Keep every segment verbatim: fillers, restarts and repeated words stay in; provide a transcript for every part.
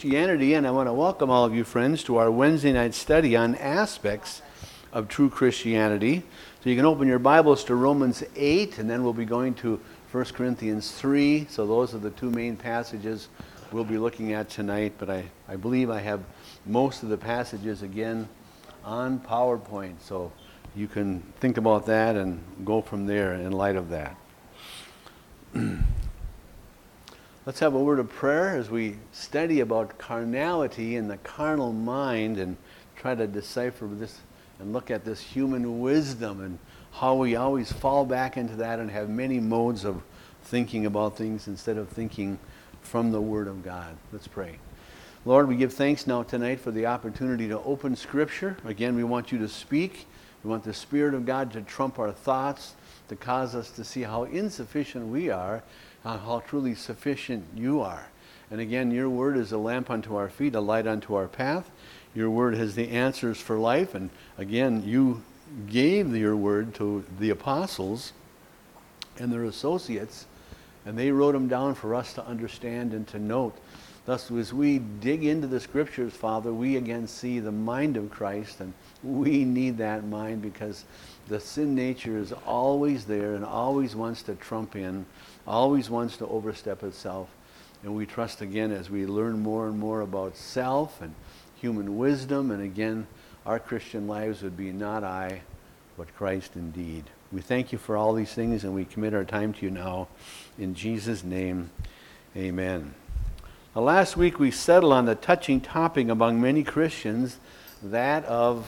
Christianity, and I want to welcome all of you friends to our Wednesday night study on aspects of true Christianity. So you can open your Bibles to Romans eight, and then we'll be going to First Corinthians three. So those are the two main passages we'll be looking at tonight, but I, I believe I have most of the passages again on PowerPoint, so you can think about that and go from there in light of that. Let's have a word of prayer as we study about carnality and the carnal mind and try to decipher this and look at this human wisdom and how we always fall back into that and have many modes of thinking about things instead of thinking from the Word of God. Let's pray. Lord, we give thanks now tonight for the opportunity to open Scripture. Again, we want you to speak. We want the Spirit of God to trump our thoughts, to cause us to see how insufficient we are, Uh, how truly sufficient you are. And again, your word is a lamp unto our feet, a light unto our path. Your word has the answers for life. And again, you gave your word to the apostles and their associates, and they wrote them down for us to understand and to note. Thus, as we dig into the Scriptures, Father, we again see the mind of Christ, and we need that mind because the sin nature is always there and always wants to trump in, always wants to overstep itself. And we trust again as we learn more and more about self and human wisdom, and again, our Christian lives would be not I, but Christ indeed. We thank you for all these things, and we commit our time to you now. In Jesus' name, amen. Now, last week we settled on the touching topic among many Christians, that of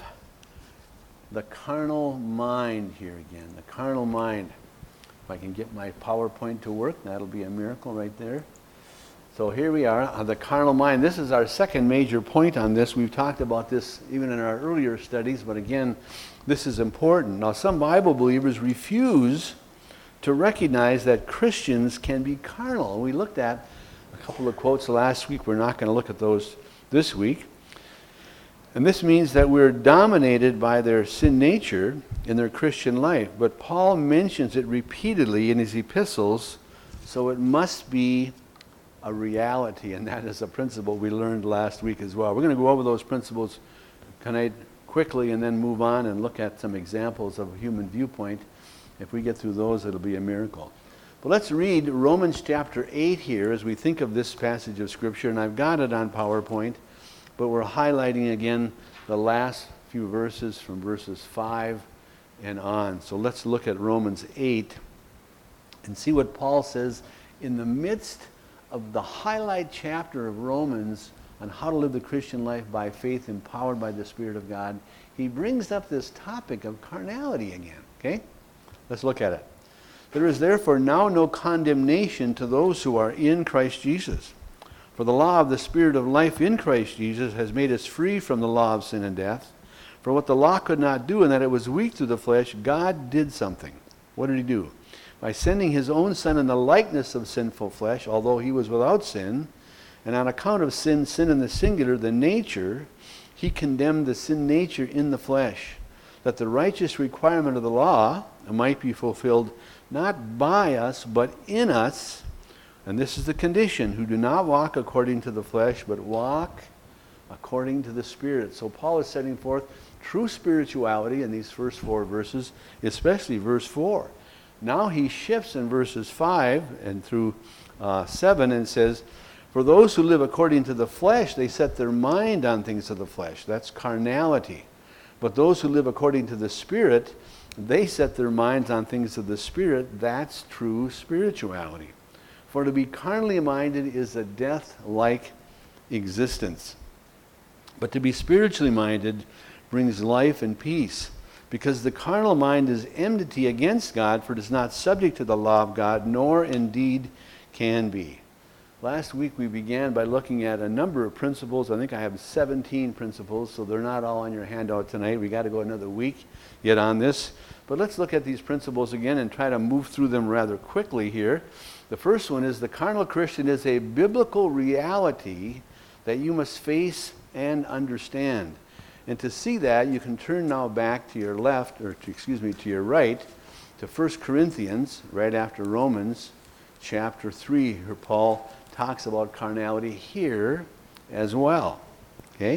the carnal mind here again, the carnal mind. If I can get my PowerPoint to work, that'll be a miracle right there. So here we are, on the carnal mind. This is our second major point on this. We've talked about this even in our earlier studies, but again, this is important. Now, some Bible believers refuse to recognize that Christians can be carnal. We looked at a couple of quotes last week. We're not going to look at those this week. And this means that we're dominated by their sin nature in their Christian life. But Paul mentions it repeatedly in his epistles, so it must be a reality, and that is a principle we learned last week as well. We're going to go over those principles tonight quickly and then move on and look at some examples of a human viewpoint. If we get through those, it'll be a miracle. But let's read Romans chapter eight here as we think of this passage of Scripture, and I've got it on PowerPoint. But we're highlighting again the last few verses from verses five and on. So let's look at Romans eight and see what Paul says in the midst of the highlight chapter of Romans on how to live the Christian life by faith, empowered by the Spirit of God. He brings up this topic of carnality again. Okay? Let's look at it. There is therefore now no condemnation to those who are in Christ Jesus. For the law of the Spirit of life in Christ Jesus has made us free from the law of sin and death. For what the law could not do, in that it was weak through the flesh, God did something. What did he do? By sending his own Son in the likeness of sinful flesh, although he was without sin, and on account of sin, sin in the singular, the nature, he condemned the sin nature in the flesh, that the righteous requirement of the law might be fulfilled not by us, but in us. And this is the condition, who do not walk according to the flesh, but walk according to the Spirit. So Paul is setting forth true spirituality in these first four verses, especially verse four. Now he shifts in verses five and through uh, seven and says, for those who live according to the flesh, they set their mind on things of the flesh. That's carnality. But those who live according to the Spirit, they set their minds on things of the Spirit. That's true spirituality. For to be carnally minded is a death-like existence. But to be spiritually minded brings life and peace, because the carnal mind is enmity against God, for it is not subject to the law of God, nor indeed can be. Last week we began by looking at a number of principles. I think I have seventeen principles, so they're not all on your handout tonight. We got to go another week yet on this. But let's look at these principles again and try to move through them rather quickly here. The first one is the carnal Christian is a biblical reality that you must face and understand. And to see that, you can turn now back to your left, or to, excuse me, to your right, to First Corinthians, right after Romans, chapter three, where Paul talks about carnality. Here, as well. Okay?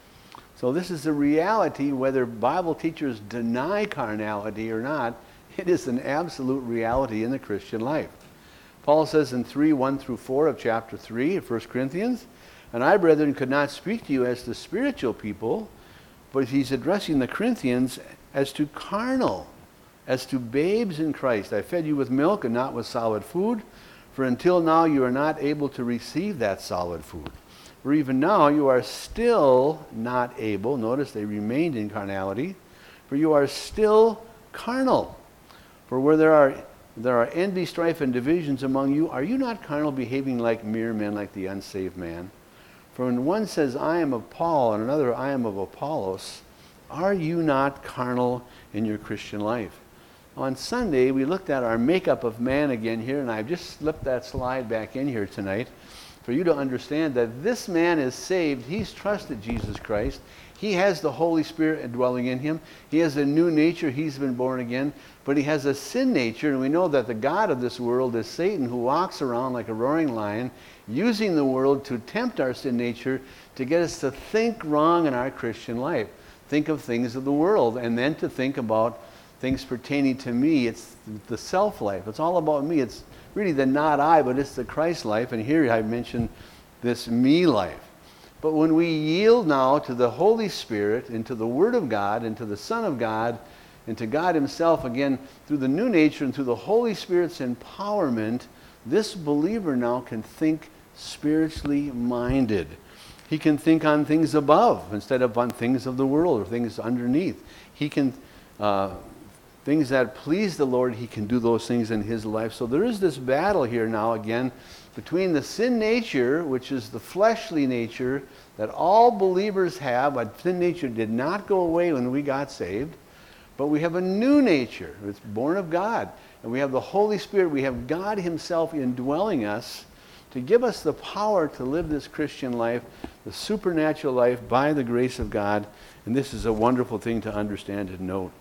So this is a reality, whether Bible teachers deny carnality or not, it is an absolute reality in the Christian life. Paul says in three, one through four of chapter three of First Corinthians, "And I, brethren, could not speak to you as to spiritual people," but he's addressing the Corinthians as to carnal, as to babes in Christ. "I fed you with milk and not with solid food, for until now you are not able to receive that solid food. For even now you are still not able," notice they remained in carnality, "for you are still carnal. For where there are there are envy, strife, and divisions among you, are you not carnal, behaving like mere men, like the unsaved man? For when one says, I am of Paul, and another, I am of Apollos, are you not carnal in your Christian life?" On Sunday, we looked at our makeup of man again here, and I've just slipped that slide back in here tonight for you to understand that this man is saved. He's trusted Jesus Christ. He has the Holy Spirit dwelling in him. He has a new nature. He's been born again. But he has a sin nature, and we know that the god of this world is Satan, who walks around like a roaring lion, using the world to tempt our sin nature to get us to think wrong in our Christian life. Think of things of the world, and then to think about things pertaining to me. It's the self life. It's all about me. It's really the not I, but it's the Christ life. And here I mentioned this me life. But when we yield now to the Holy Spirit, and to the Word of God, and to the Son of God, and to God himself, again, through the new nature and through the Holy Spirit's empowerment, this believer now can think spiritually minded. He can think on things above instead of on things of the world or things underneath. He can, uh, things that please the Lord, he can do those things in his life. So there is this battle here now again between the sin nature, which is the fleshly nature that all believers have. But sin nature did not go away when we got saved. But we have a new nature. It's born of God. And we have the Holy Spirit. We have God himself indwelling us to give us the power to live this Christian life, the supernatural life by the grace of God. And this is a wonderful thing to understand and note.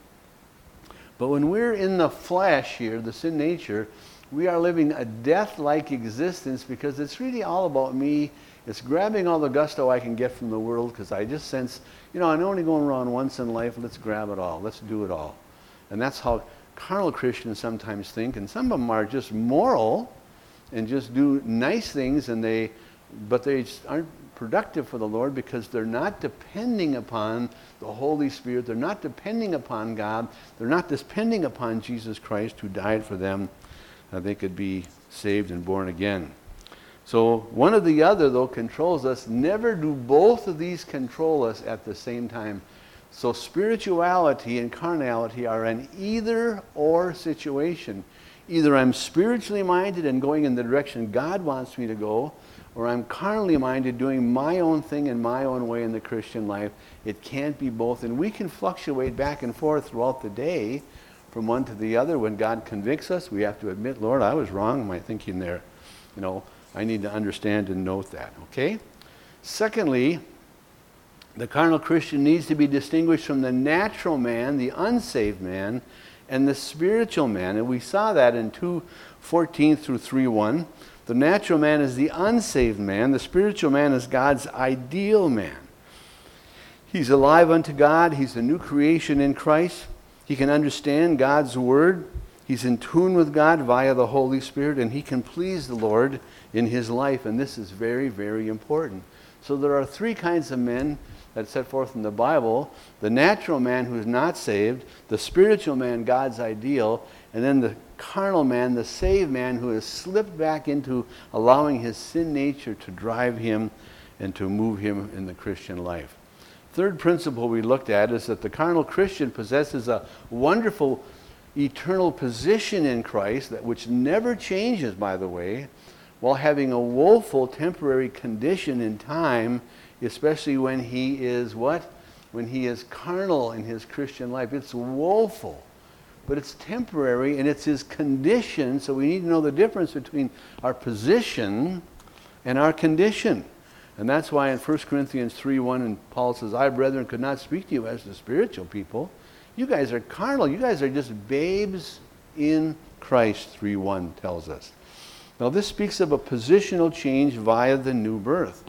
But when we're in the flesh here, the sin nature, we are living a death-like existence because it's really all about me. It's grabbing all the gusto I can get from the world because I just sense, you know, I'm only going around once in life. Let's grab it all. Let's do it all. And that's how carnal Christians sometimes think. And some of them are just moral and just do nice things, and they, but they just aren't productive for the Lord because they're not depending upon the Holy Spirit. They're not depending upon God. They're not depending upon Jesus Christ who died for them, that they could be saved and born again. So one or the other, though, controls us. Never do both of these control us at the same time. So spirituality and carnality are an either-or situation. Either I'm spiritually minded and going in the direction God wants me to go, or I'm carnally minded doing my own thing in my own way in the Christian life. It can't be both. And we can fluctuate back and forth throughout the day from one to the other. When God convicts us, we have to admit, Lord, I was wrong in my thinking there. You know, I need to understand and note that, okay? Secondly, the carnal Christian needs to be distinguished from the natural man, the unsaved man, and the spiritual man. And we saw that in two fourteen through three one. The natural man is the unsaved man. The spiritual man is God's ideal man. He's alive unto God. He's a new creation in Christ. He can understand God's word. He's in tune with God via the Holy Spirit, and he can please the Lord in his life. And this is very, very important. So there are three kinds of men that's set forth in the Bible: the natural man who is not saved, the spiritual man, God's ideal, and then the carnal man, the saved man who has slipped back into allowing his sin nature to drive him and to move him in the Christian life. Third principle we looked at is that the carnal Christian possesses a wonderful eternal position in Christ, that which never changes, by the way, while having a woeful temporary condition in time, especially when he is what? When he is carnal in his Christian life. It's woeful, but it's temporary, and it's his condition. So we need to know the difference between our position and our condition. And that's why in First Corinthians three one, and Paul says, I, brethren, could not speak to you as to spiritual people. You guys are carnal. You guys are just babes in Christ, three one tells us. Now this speaks of a positional change via the new birth.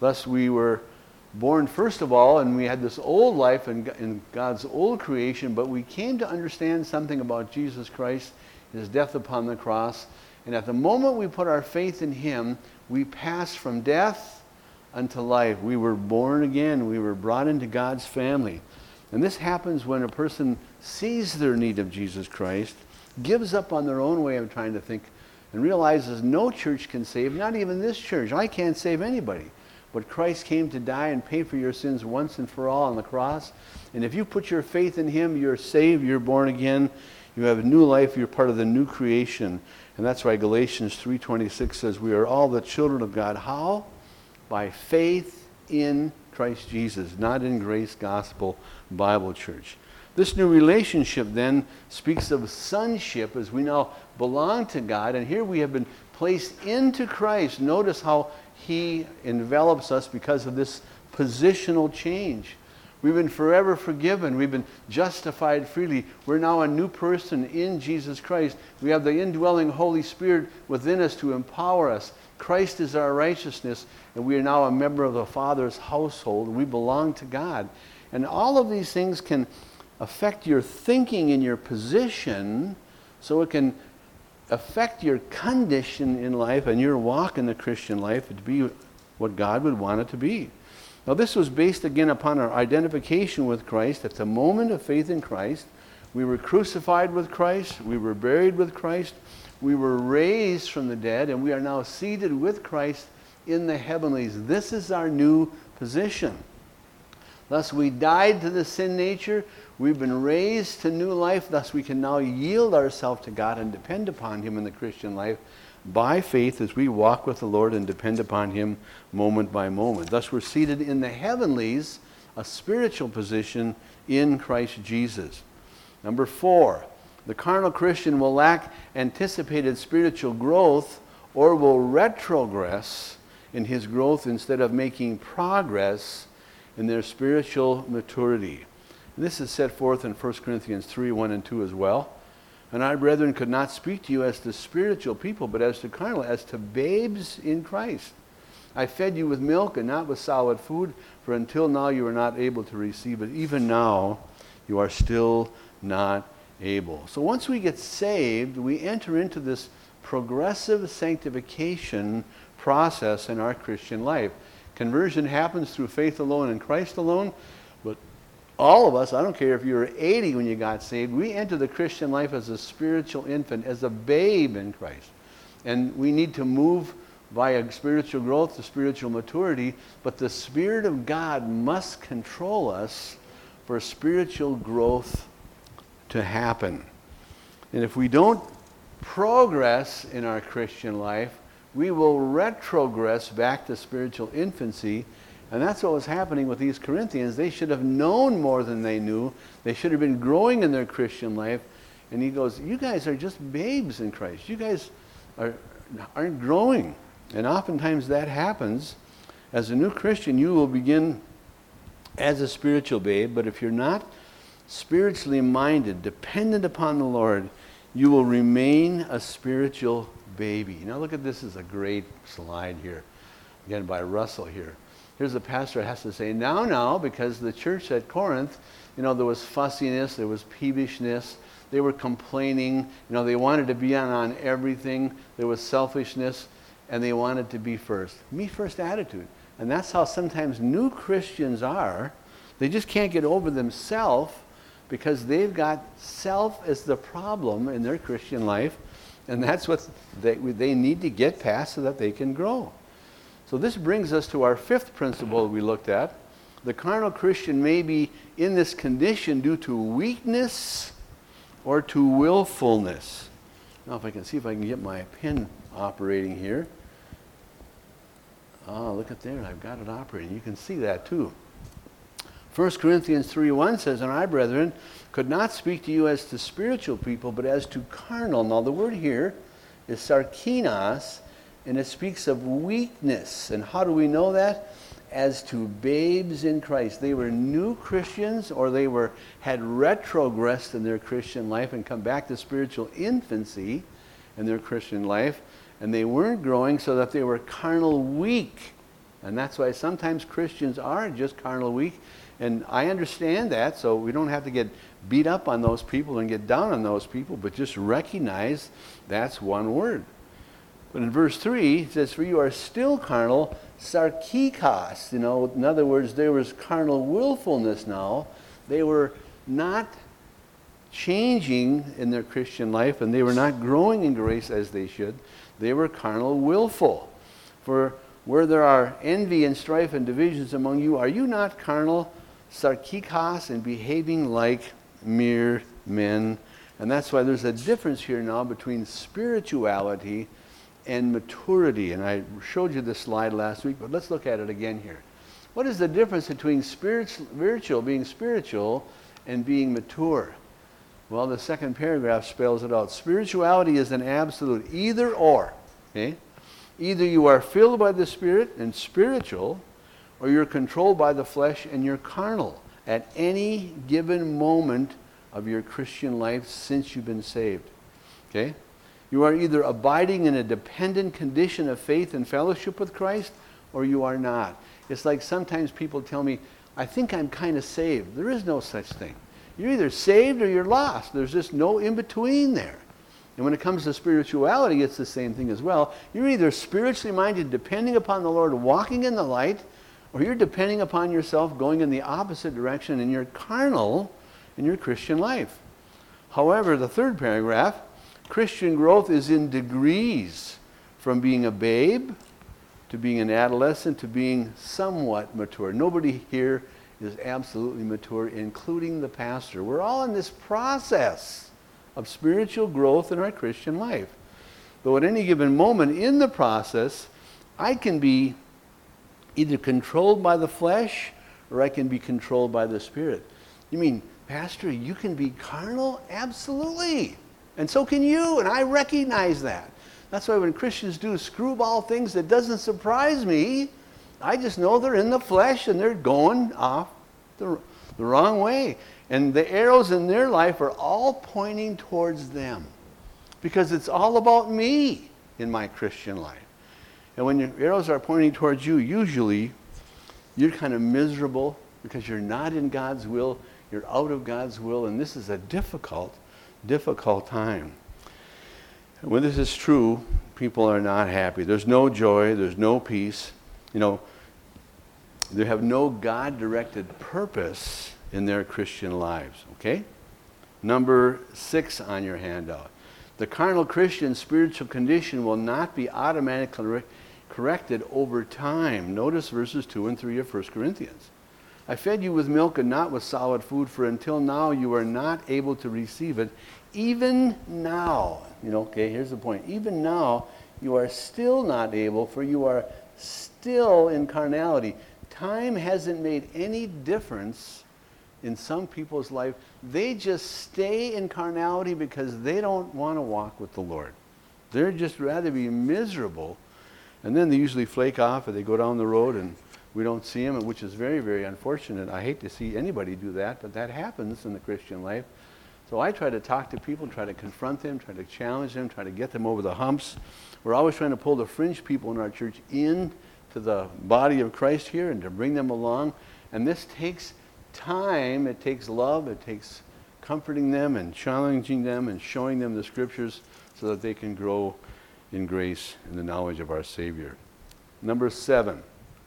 Thus we were born first of all, and we had this old life in, in God's old creation, but we came to understand something about Jesus Christ, his death upon the cross. And at the moment we put our faith in him, we passed from death unto life. We were born again. We were brought into God's family. And this happens when a person sees their need of Jesus Christ, gives up on their own way of trying to think, and realizes no church can save, not even this church. I can't save anybody. But Christ came to die and pay for your sins once and for all on the cross. And if you put your faith in him, you're saved, you're born again, you have a new life, you're part of the new creation. And that's why Galatians three twenty-six says we are all the children of God. How? By faith in Christ Jesus, not in Grace Gospel Bible Church. This new relationship then speaks of sonship, as we now belong to God. And here we have been placed into Christ. Notice how he envelops us because of this positional change. We've been forever forgiven. We've been justified freely. We're now a new person in Jesus Christ. We have the indwelling Holy Spirit within us to empower us. Christ is our righteousness, and we are now a member of the Father's household. We belong to God. And all of these things can affect your thinking and your position, so it can affect your condition in life and your walk in the Christian life to be what God would want it to be. Now, this was based again upon our identification with Christ. At the moment of faith in Christ, we were crucified with Christ, we were buried with Christ, we were raised from the dead, and we are now seated with Christ in the heavenlies. This is our new position. Thus, we died to the sin nature. We've been raised to new life. Thus, we can now yield ourselves to God and depend upon him in the Christian life by faith as we walk with the Lord and depend upon him moment by moment. Thus, we're seated in the heavenlies, a spiritual position in Christ Jesus. Number four, the carnal Christian will lack anticipated spiritual growth or will retrogress in his growth instead of making progress in their spiritual maturity. And this is set forth in First Corinthians three, one and two as well. And I, brethren, could not speak to you as to spiritual people, but as to carnal, as to babes in Christ. I fed you with milk and not with solid food, for until now you were not able to receive it. Even now you are still not able. So once we get saved, we enter into this progressive sanctification process in our Christian life. Conversion happens through faith alone in Christ alone, but all of us, I don't care if you were eighty when you got saved, we enter the Christian life as a spiritual infant, as a babe in Christ. And we need to move via spiritual growth to spiritual maturity, but the Spirit of God must control us for spiritual growth to happen. And if we don't progress in our Christian life, we will retrogress back to spiritual infancy. And that's what was happening with these Corinthians. They should have known more than they knew. They should have been growing in their Christian life. And he goes, you guys are just babes in Christ. You guys are, aren't growing. And oftentimes that happens. As a new Christian, you will begin as a spiritual babe. But if you're not spiritually minded, dependent upon the Lord, you will remain a spiritual baby. Now look at this. This is a great slide here. Again, by Russell here. Here's the pastor has to say, now, now, because the church at Corinth, you know, there was fussiness, there was peevishness, they were complaining, you know, they wanted to be on, on everything, there was selfishness, and they wanted to be first. Me first attitude. And that's how sometimes new Christians are. They just can't get over themselves because they've got self as the problem in their Christian life, and that's what they, they need to get past so that they can grow. So this brings us to our fifth principle we looked at. The carnal Christian may be in this condition due to weakness or to willfulness. Now if I can see if I can get my pen operating here. Oh, look at there, I've got it operating. You can see that too. First Corinthians three one says, and I, brethren, could not speak to you as to spiritual people, but as to carnal. Now the word here is sarkinos, and it speaks of weakness. And how do we know that? As to babes in Christ. They were new Christians, or they were had retrogressed in their Christian life and come back to spiritual infancy in their Christian life. And they weren't growing, so that they were carnal weak. And that's why sometimes Christians are just carnal weak. And I understand that, so we don't have to get beat up on those people and get down on those people, but just recognize that's one word. But in verse three, it says, for you are still carnal, sarkikos. You know, in other words, there was carnal willfulness now. They were not changing in their Christian life, and they were not growing in grace as they should. They were carnal willful. For where there are envy and strife and divisions among you, are you not carnal, sarkikos, and behaving like mere men? And that's why there's a difference here now between spirituality and maturity. And I showed you this slide last week, but let's look at it again here. What is the difference between spiritual, being spiritual, and being mature? Well, the second paragraph spells it out. Spirituality is an absolute either or. Okay? Either you are filled by the Spirit and spiritual, or you're controlled by the flesh and you're carnal at any given moment of your Christian life since you've been saved. Okay? You are either abiding in a dependent condition of faith and fellowship with Christ, or you are not. It's like sometimes people tell me, I think I'm kind of saved. There is no such thing. You're either saved or you're lost. There's just no in-between there. And when it comes to spirituality, it's the same thing as well. You're either spiritually minded, depending upon the Lord, walking in the light, or you're depending upon yourself, going in the opposite direction, and you're carnal in your Christian life. However, the third paragraph, Christian growth is in degrees, from being a babe to being an adolescent to being somewhat mature. Nobody here is absolutely mature, including the pastor. We're all in this process of spiritual growth in our Christian life. Though at any given moment in the process, I can be either controlled by the flesh or I can be controlled by the Spirit. You mean, Pastor, you can be carnal? Absolutely. And so can you, and I recognize that. That's why when Christians do screwball things, it doesn't surprise me. I just know they're in the flesh and they're going off the, the wrong way. And the arrows in their life are all pointing towards them. Because it's all about me in my Christian life. And when your arrows are pointing towards you, usually you're kind of miserable because you're not in God's will. You're out of God's will. And this is a difficult, difficult time. And when this is true, people are not happy. There's no joy. There's no peace. You know, they have no God-directed purpose in their Christian lives. Okay? Number six on your handout. The carnal Christian spiritual condition will not be automatically corrected over time. Notice verses two and three of First Corinthians. I fed you with milk and not with solid food, for until now you are not able to receive it. Even now, you know, okay, here's the point. Even now you are still not able, for you are still in carnality. Time hasn't made any difference in some people's life. They just stay in carnality because they don't want to walk with the Lord. They're just rather be miserable. And then they usually flake off or they go down the road and we don't see them, which is very, very unfortunate. I hate to see anybody do that, but that happens in the Christian life. So I try to talk to people, try to confront them, try to challenge them, try to get them over the humps. We're always trying to pull the fringe people in our church in to the body of Christ here and to bring them along. And this takes time. It takes love. It takes comforting them and challenging them and showing them the Scriptures so that they can grow in grace and the knowledge of our Savior. Number seven.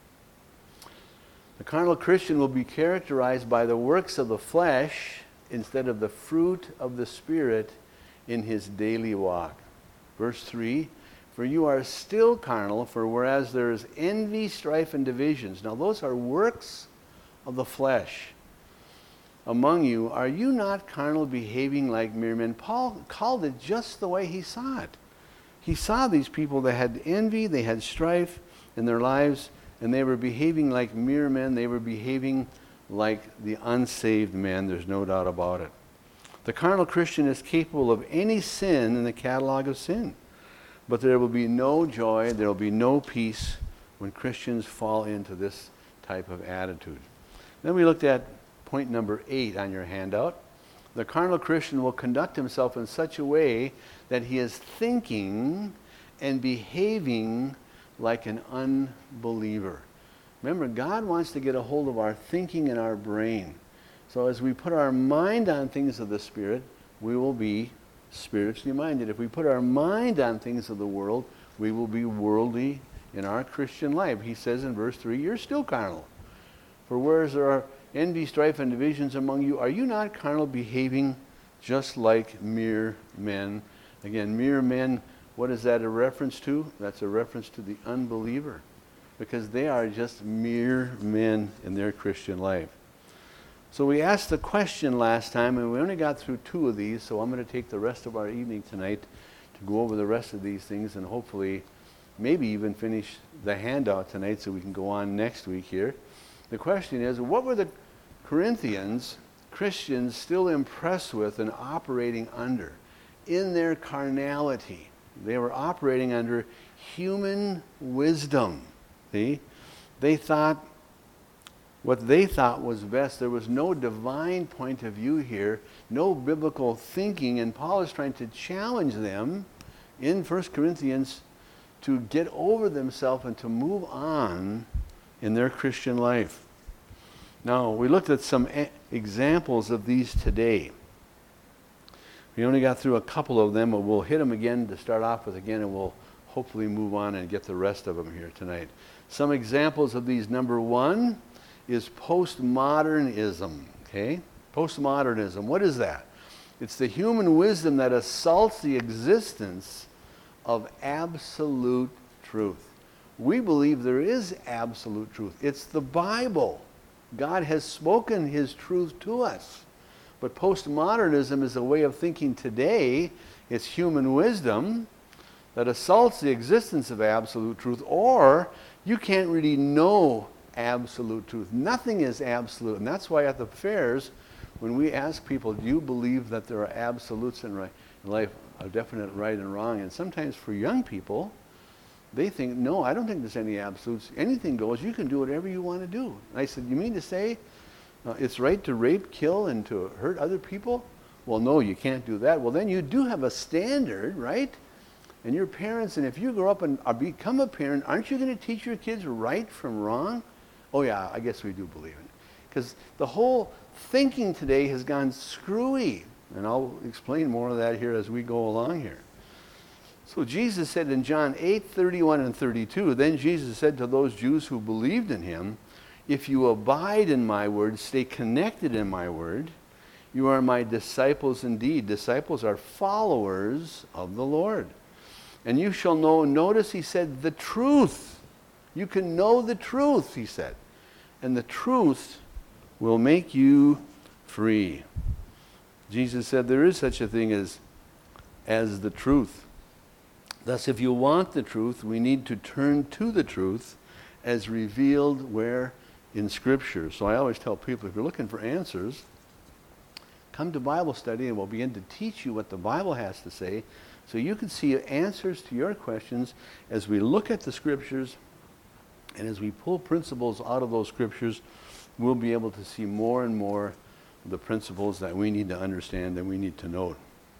The carnal Christian will be characterized by the works of the flesh instead of the fruit of the Spirit in his daily walk. Verse three, for you are still carnal, for whereas there is envy, strife, and divisions. Now those are works of the flesh among you. Are you not carnal, behaving like mere men? Paul called it just the way he saw it. He saw these people that had envy, they had strife in their lives, and they were behaving like mere men. They were behaving like the unsaved men. There's no doubt about it. The carnal Christian is capable of any sin in the catalog of sin. But there will be no joy, there will be no peace when Christians fall into this type of attitude. Then we looked at point number eight on your handout. The carnal Christian will conduct himself in such a way that he is thinking and behaving like an unbeliever. Remember, God wants to get a hold of our thinking and our brain. So as we put our mind on things of the Spirit, we will be spiritually minded. If we put our mind on things of the world, we will be worldly in our Christian life. He says in verse three, you're still carnal. For whereas there are envy, strife, and divisions among you, are you not carnal, behaving just like mere men? Again, mere men, what is that a reference to? That's a reference to the unbeliever, because they are just mere men in their Christian life. So we asked the question last time, and we only got through two of these, so I'm going to take the rest of our evening tonight to go over the rest of these things, and hopefully maybe even finish the handout tonight so we can go on next week here. The question is, what were the Corinthians, Christians, still impressed with and operating under in their carnality? They were operating under human wisdom. See? They thought what they thought was best. There was no divine point of view here, no biblical thinking, and Paul is trying to challenge them in First Corinthians to get over themselves and to move on in their Christian life. Now, we looked at some a- examples of these today. We only got through a couple of them, but we'll hit them again to start off with again, and we'll hopefully move on and get the rest of them here tonight. Some examples of these. Number one is postmodernism. Okay? Postmodernism. What is that? It's the human wisdom that assaults the existence of absolute truth. We believe there is absolute truth. It's the Bible. God has spoken His truth to us. But postmodernism is a way of thinking today. It's human wisdom that assaults the existence of absolute truth, or you can't really know absolute truth. Nothing is absolute. And that's why at the fairs, when we ask people, do you believe that there are absolutes in life, a definite right and wrong? And sometimes for young people, they think, no, I don't think there's any absolutes. Anything goes. You can do whatever you want to do. And I said, you mean to say uh, it's right to rape, kill, and to hurt other people? Well, no, you can't do that. Well, then you do have a standard, right? And your parents, and if you grow up and uh, become a parent, aren't you going to teach your kids right from wrong? Oh, yeah, I guess we do believe it. Because the whole thinking today has gone screwy. And I'll explain more of that here as we go along here. So Jesus said in John eight, thirty-one and thirty-two, then Jesus said to those Jews who believed in Him, if you abide in my word, stay connected in my word, you are my disciples indeed. Disciples are followers of the Lord. And you shall know, notice He said, the truth. You can know the truth, He said. And the truth will make you free. Jesus said there is such a thing as, as the truth. Thus, if you want the truth, we need to turn to the truth as revealed where? In Scripture. So I always tell people, if you're looking for answers, come to Bible study and we'll begin to teach you what the Bible has to say so you can see answers to your questions as we look at the Scriptures, and as we pull principles out of those Scriptures, we'll be able to see more and more of the principles that we need to understand and we need to know.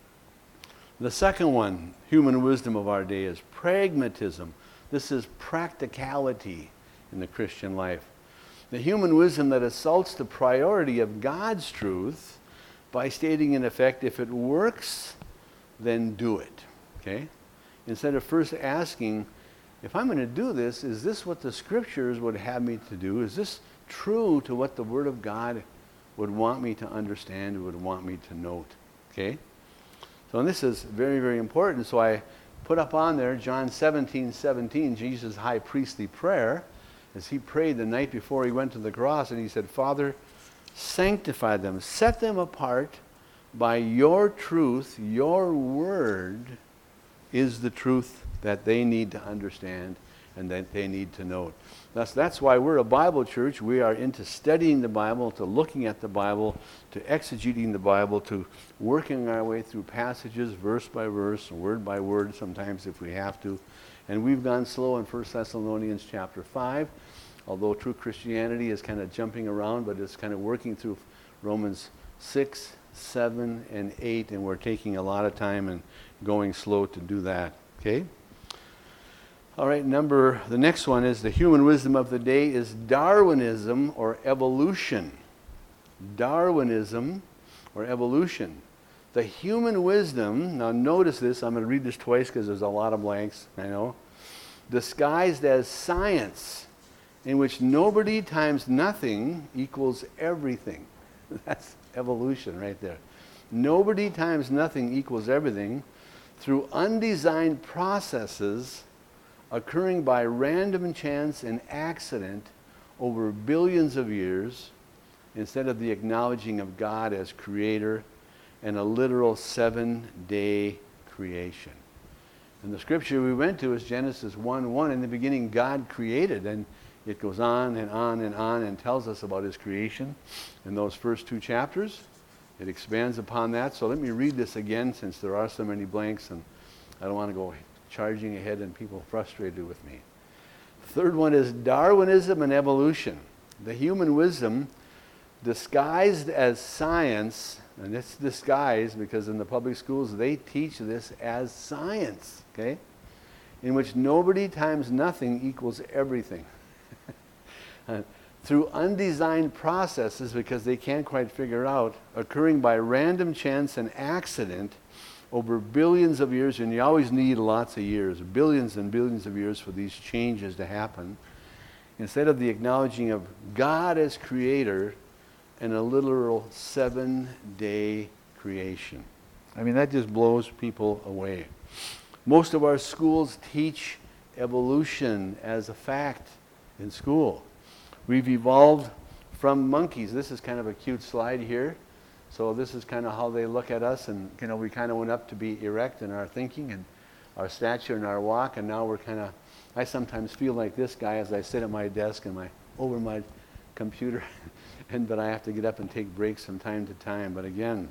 The second one, human wisdom of our day, is pragmatism. This is practicality in the Christian life. The human wisdom that assaults the priority of God's truth by stating, in effect, if it works, then do it. Okay? Instead of first asking, if I'm going to do this, is this what the Scriptures would have me to do? Is this true to what the Word of God would want me to understand, would want me to note? Okay? So and this is very, very important. So I put up on there John seventeen, seventeen, Jesus' high priestly prayer, as He prayed the night before He went to the cross, and He said, Father, sanctify them, set them apart by your truth. Your word is the truth that they need to understand and that they need to know. Thus, that's why we're a Bible church. We are into studying the Bible, to looking at the Bible, to exegeting the Bible, to working our way through passages, verse by verse, word by word, sometimes if we have to. And we've gone slow in First Thessalonians chapter five, although true Christianity is kind of jumping around, but it's kind of working through Romans six, seven, and eight, and we're taking a lot of time and going slow to do that. Okay? All right, number, the next one is the human wisdom of the day is Darwinism or evolution. Darwinism or evolution. The human wisdom, now notice this, I'm going to read this twice because there's a lot of blanks, I know. Disguised as science, in which nobody times nothing equals everything. That's evolution right there. Nobody times nothing equals everything through undesigned processes occurring by random chance and accident over billions of years, instead of the acknowledging of God as creator and a literal seven-day creation. And the scripture we went to is Genesis one one. In the beginning, God created, and it goes on and on and on and tells us about his creation in those first two chapters. It expands upon that. So let me read this again, since there are so many blanks, and I don't want to go charging ahead and people frustrated with me. Third one is Darwinism and evolution. The human wisdom disguised as science, and it's disguised because in the public schools they teach this as science, okay? In which nobody times nothing equals everything. uh, through undesigned processes, because they can't quite figure out, occurring by random chance and accident over billions of years, and you always need lots of years, billions and billions of years for these changes to happen, instead of the acknowledging of God as creator and a literal seven-day creation. I mean, that just blows people away. Most of our schools teach evolution as a fact in school. We've evolved from monkeys. This is kind of a cute slide here. So this is kind of how they look at us, and you know, we kind of went up to be erect in our thinking and our stature and our walk, and now we're kind of, I sometimes feel like this guy as I sit at my desk and my over my computer, and but I have to get up and take breaks from time to time. But again,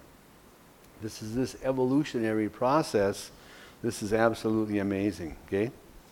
this is this evolutionary process. This is absolutely amazing, okay?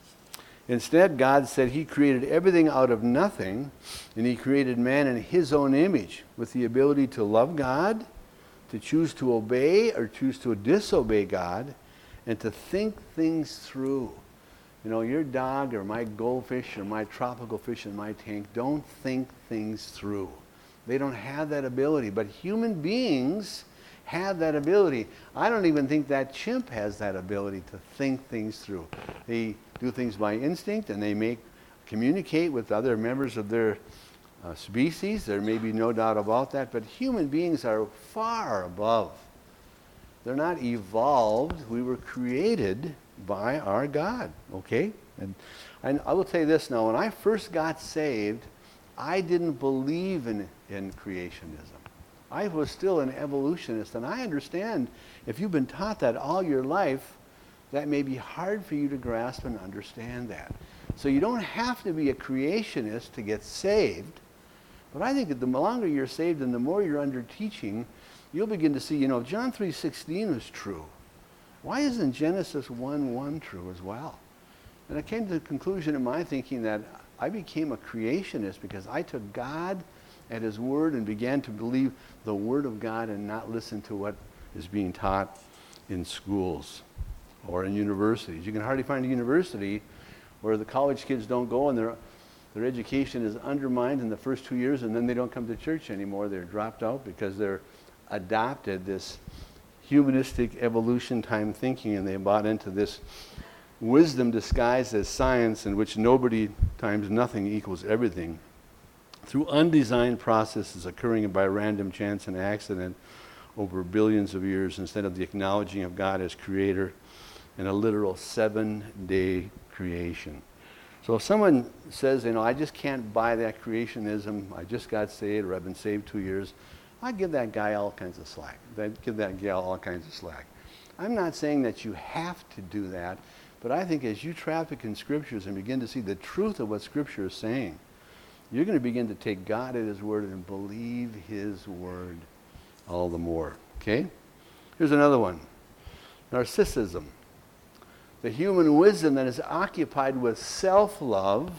Instead, God said he created everything out of nothing, and he created man in his own image with the ability to love God, to choose to obey or choose to disobey God, and to think things through. You know, your dog or my goldfish or my tropical fish in my tank don't think things through. They don't have that ability, but human beings have that ability. I don't even think that chimp has that ability to think things through. They do things by instinct, and they make communicate with other members of their uh, species. There may be no doubt about that, but human beings are far above. They're not evolved. We were created by our God, okay? And, and I will tell you this now, when I first got saved, I didn't believe in, in creationism. I was still an evolutionist, and I understand if you've been taught that all your life, that may be hard for you to grasp and understand that. So you don't have to be a creationist to get saved, but I think that the longer you're saved and the more you're under teaching, you'll begin to see, you know, John three sixteen was true. Why isn't Genesis one one true as well? And I came to the conclusion in my thinking that I became a creationist because I took God at his word and began to believe the word of God and not listen to what is being taught in schools or in universities. You can hardly find a university where the college kids don't go and their their education is undermined in the first two years, and then they don't come to church anymore. They're dropped out because they're adopted this humanistic evolution time thinking, and they bought into this wisdom disguised as science, in which nobody times nothing equals everything, through undesigned processes occurring by random chance and accident over billions of years, instead of the acknowledging of God as creator and a literal seven-day creation. So if someone says, you know, I just can't buy that creationism, I just got saved, or I've been saved two years, I give that guy all kinds of slack. I give that gal all kinds of slack. I'm not saying that you have to do that, but I think as you traffic in scriptures and begin to see the truth of what scripture is saying, you're going to begin to take God at his word and believe his word all the more. Okay? Here's another one. Narcissism. The human wisdom that is occupied with self-love,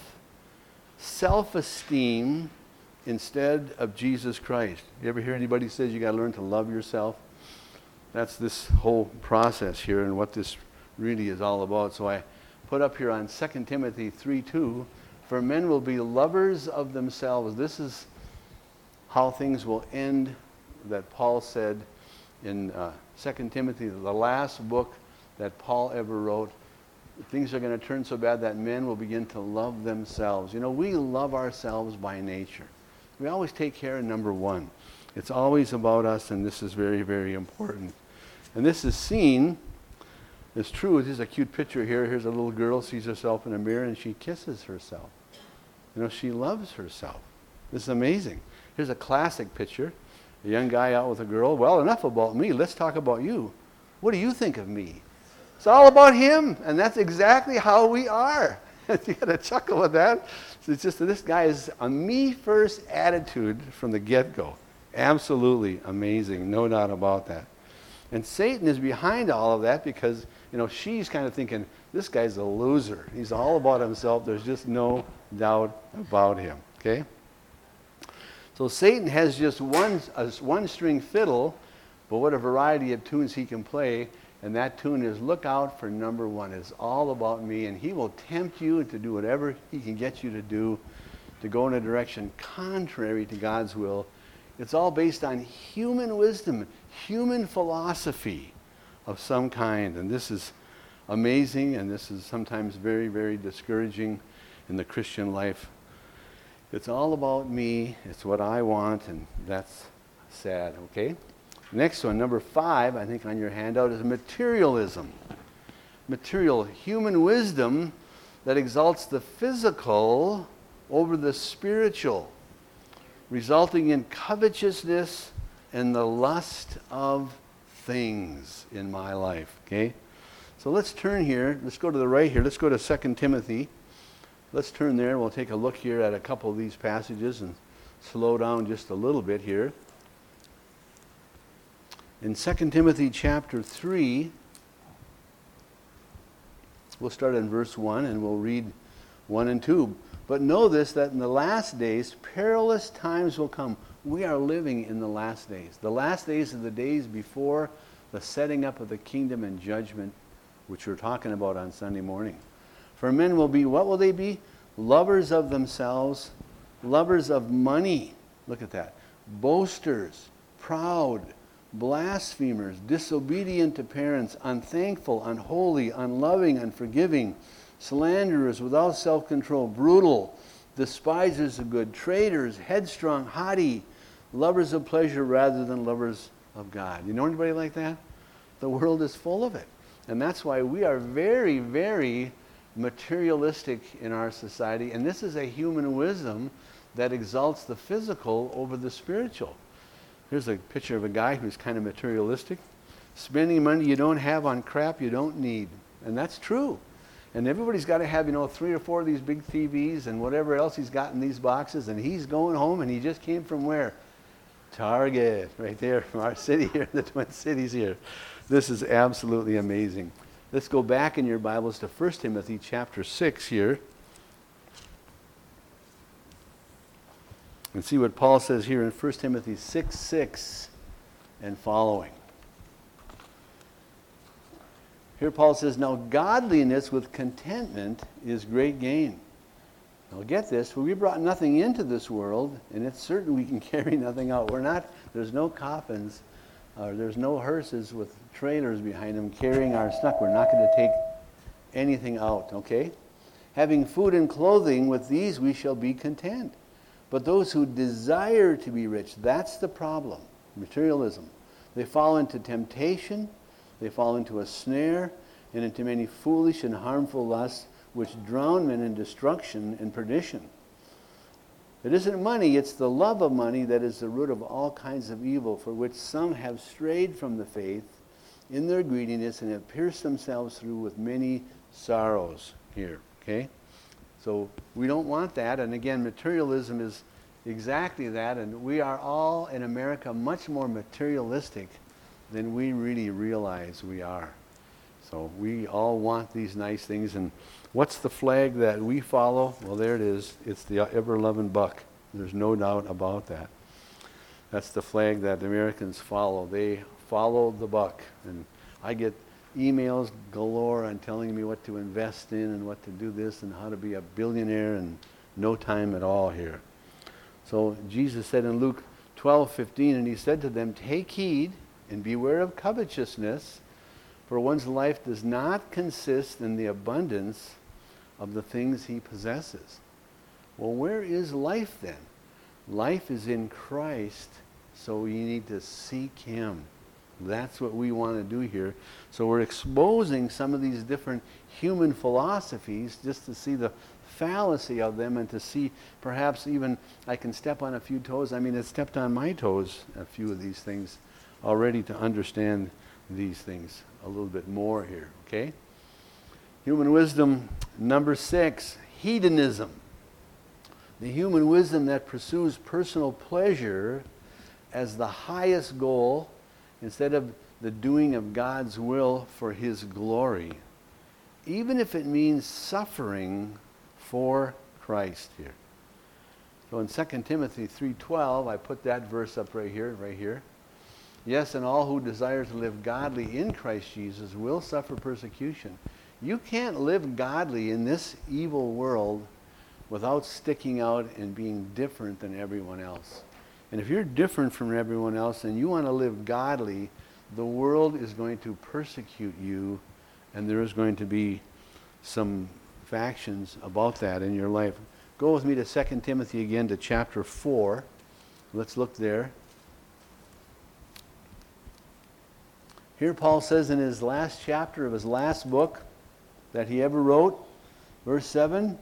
self-esteem, instead of Jesus Christ. You ever hear anybody say you got to learn to love yourself? That's this whole process here and what this really is all about. So I, put up here on Second Timothy three two, for men will be lovers of themselves. This is how things will end that Paul said in uh, Second Timothy, the last book that Paul ever wrote. Things are going to turn so bad that men will begin to love themselves. You know, we love ourselves by nature. We always take care of number one. It's always about us, and this is very, very important. And this is seen, it's true, this is a cute picture here. Here's a little girl, sees herself in a mirror, and she kisses herself. You know, she loves herself. This is amazing. Here's a classic picture. A young guy out with a girl. Well, enough about me. Let's talk about you. What do you think of me? It's all about him, and that's exactly how we are. You got to chuckle with that. So it's just that this guy is a me-first attitude from the get-go. Absolutely amazing, no doubt about that. And Satan is behind all of that because, you know, she's kind of thinking, this guy's a loser. He's all about himself. There's just no doubt about him, okay? So Satan has just one, a one-string fiddle, but what a variety of tunes he can play. And that tune is, look out for number one. It's all about me, and he will tempt you to do whatever he can get you to do, to go in a direction contrary to God's will. It's all based on human wisdom, human philosophy of some kind. And this is amazing, and this is sometimes very, very discouraging in the Christian life. It's all about me. It's what I want, and that's sad, okay? Next one, number five, I think on your handout, is materialism. Material, human wisdom that exalts the physical over the spiritual, resulting in covetousness and the lust of things in my life, okay? So let's turn here. Let's go to the right here. Let's go to Second Timothy. Let's turn there. We'll take a look here at a couple of these passages and slow down just a little bit here. In Second Timothy chapter three, we'll start in verse one and we'll read one and two. But know this, that in the last days, perilous times will come. We are living in the last days. The last days are the days before the setting up of the kingdom and judgment, which we're talking about on Sunday morning. For men will be, what will they be? Lovers of themselves, lovers of money. Look at that. Boasters, proud, blasphemers, disobedient to parents, unthankful, unholy, unloving, unforgiving, slanderers, without self-control, brutal, despisers of good, traitors, headstrong, haughty, lovers of pleasure rather than lovers of God. You know anybody like that? The world is full of it. And that's why we are very, very materialistic in our society. And this is a human wisdom that exalts the physical over the spiritual. Here's a picture of a guy who's kind of materialistic, spending money you don't have on crap you don't need. And that's true. And everybody's got to have, you know, three or four of these big T Vs and whatever else he's got in these boxes. And he's going home, and he just came from where? Target, right there from our city here, the Twin Cities here. This is absolutely amazing. Let's go back in your Bibles to First Timothy chapter six here. And see what Paul says here in First Timothy six six and following. Here Paul says, now godliness with contentment is great gain. Now get this, for we brought nothing into this world, and it's certain we can carry nothing out. We're not, there's no coffins, or there's no hearses with trailers behind them carrying our stuff. We're not going to take anything out, okay? Having food and clothing, with these we shall be content. But those who desire to be rich, that's the problem, materialism. They fall into temptation, they fall into a snare, and into many foolish and harmful lusts, which drown men in destruction and perdition. It isn't money, it's the love of money that is the root of all kinds of evil, for which some have strayed from the faith in their greediness and have pierced themselves through with many sorrows here, okay? So we don't want that, and again, materialism is exactly that, and we are all in America much more materialistic than we really realize we are. So we all want these nice things, and what's the flag that we follow? Well, there it is. It's the ever-loving buck. There's no doubt about that. That's the flag that Americans follow. They follow the buck, and I get emails galore on telling me what to invest in and what to do this and how to be a billionaire in no time at all here. So Jesus said in Luke twelve fifteen, and he said to them, "Take heed and beware of covetousness, for one's life does not consist in the abundance of the things he possesses." Well, where is life then? Life is in Christ, so you need to seek him. That's what we want to do here. So we're exposing some of these different human philosophies just to see the fallacy of them and to see perhaps even I can step on a few toes. I mean, it stepped on my toes, a few of these things already, to understand these things a little bit more here, okay? Human wisdom number six, hedonism. The human wisdom that pursues personal pleasure as the highest goal instead of the doing of God's will for his glory, even if it means suffering for Christ here. So in Second Timothy three twelve, I put that verse up right here, right here. Yes, and all who desire to live godly in Christ Jesus will suffer persecution. You can't live godly in this evil world without sticking out and being different than everyone else. And if you're different from everyone else and you want to live godly, the world is going to persecute you, and there is going to be some factions about that in your life. Go with me to Second Timothy again, to chapter four. Let's look there. Here Paul says in his last chapter of his last book that he ever wrote, verse seven,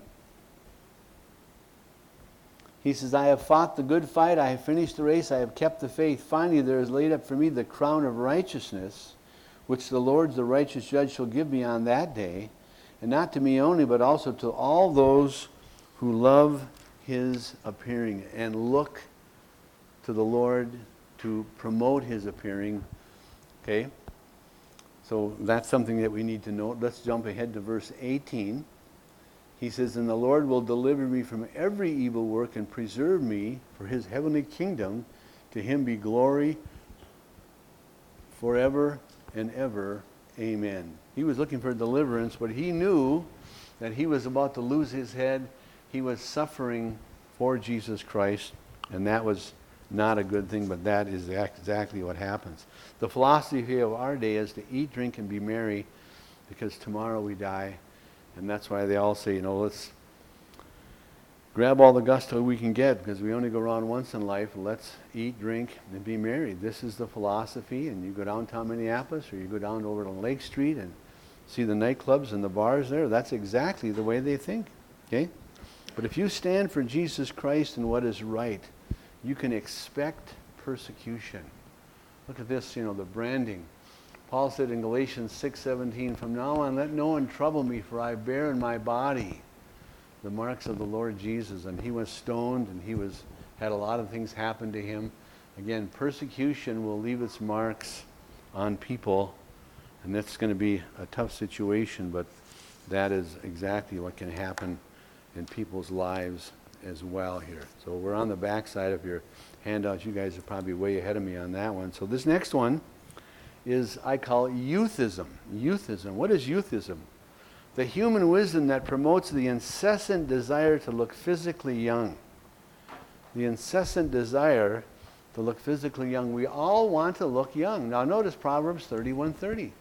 he says, "I have fought the good fight, I have finished the race, I have kept the faith. Finally, there is laid up for me the crown of righteousness, which the Lord, the righteous judge, shall give me on that day, and not to me only, but also to all those who love his appearing," and look to the Lord to promote his appearing. Okay? So that's something that we need to note. Let's jump ahead to verse eighteen. He says, "And the Lord will deliver me from every evil work and preserve me for his heavenly kingdom. To him be glory forever and ever. Amen." He was looking for deliverance, but he knew that he was about to lose his head. He was suffering for Jesus Christ, and that was not a good thing, but that is exactly what happens. The philosophy of our day is to eat, drink, and be merry, because tomorrow we die. And that's why they all say, you know, let's grab all the gusto we can get, because we only go around once in life. Let's eat, drink, and be merry. This is the philosophy. And you go downtown Minneapolis, or you go down over to Lake Street and see the nightclubs and the bars there. That's exactly the way they think. Okay? But if you stand for Jesus Christ and what is right, you can expect persecution. Look at this, you know, the branding. Paul said in Galatians six seventeen, "From now on let no one trouble me, for I bear in my body the marks of the Lord Jesus." And he was stoned, and he was had a lot of things happen to him. Again, persecution will leave its marks on people, and that's going to be a tough situation, but that is exactly what can happen in people's lives as well here. So we're on the back side of your handout. You guys are probably way ahead of me on that one. So this next one is, I call it youthism. Youthism. What is youthism? The human wisdom that promotes the incessant desire to look physically young. The incessant desire to look physically young. We all want to look young. Now notice Proverbs thirty-one thirty.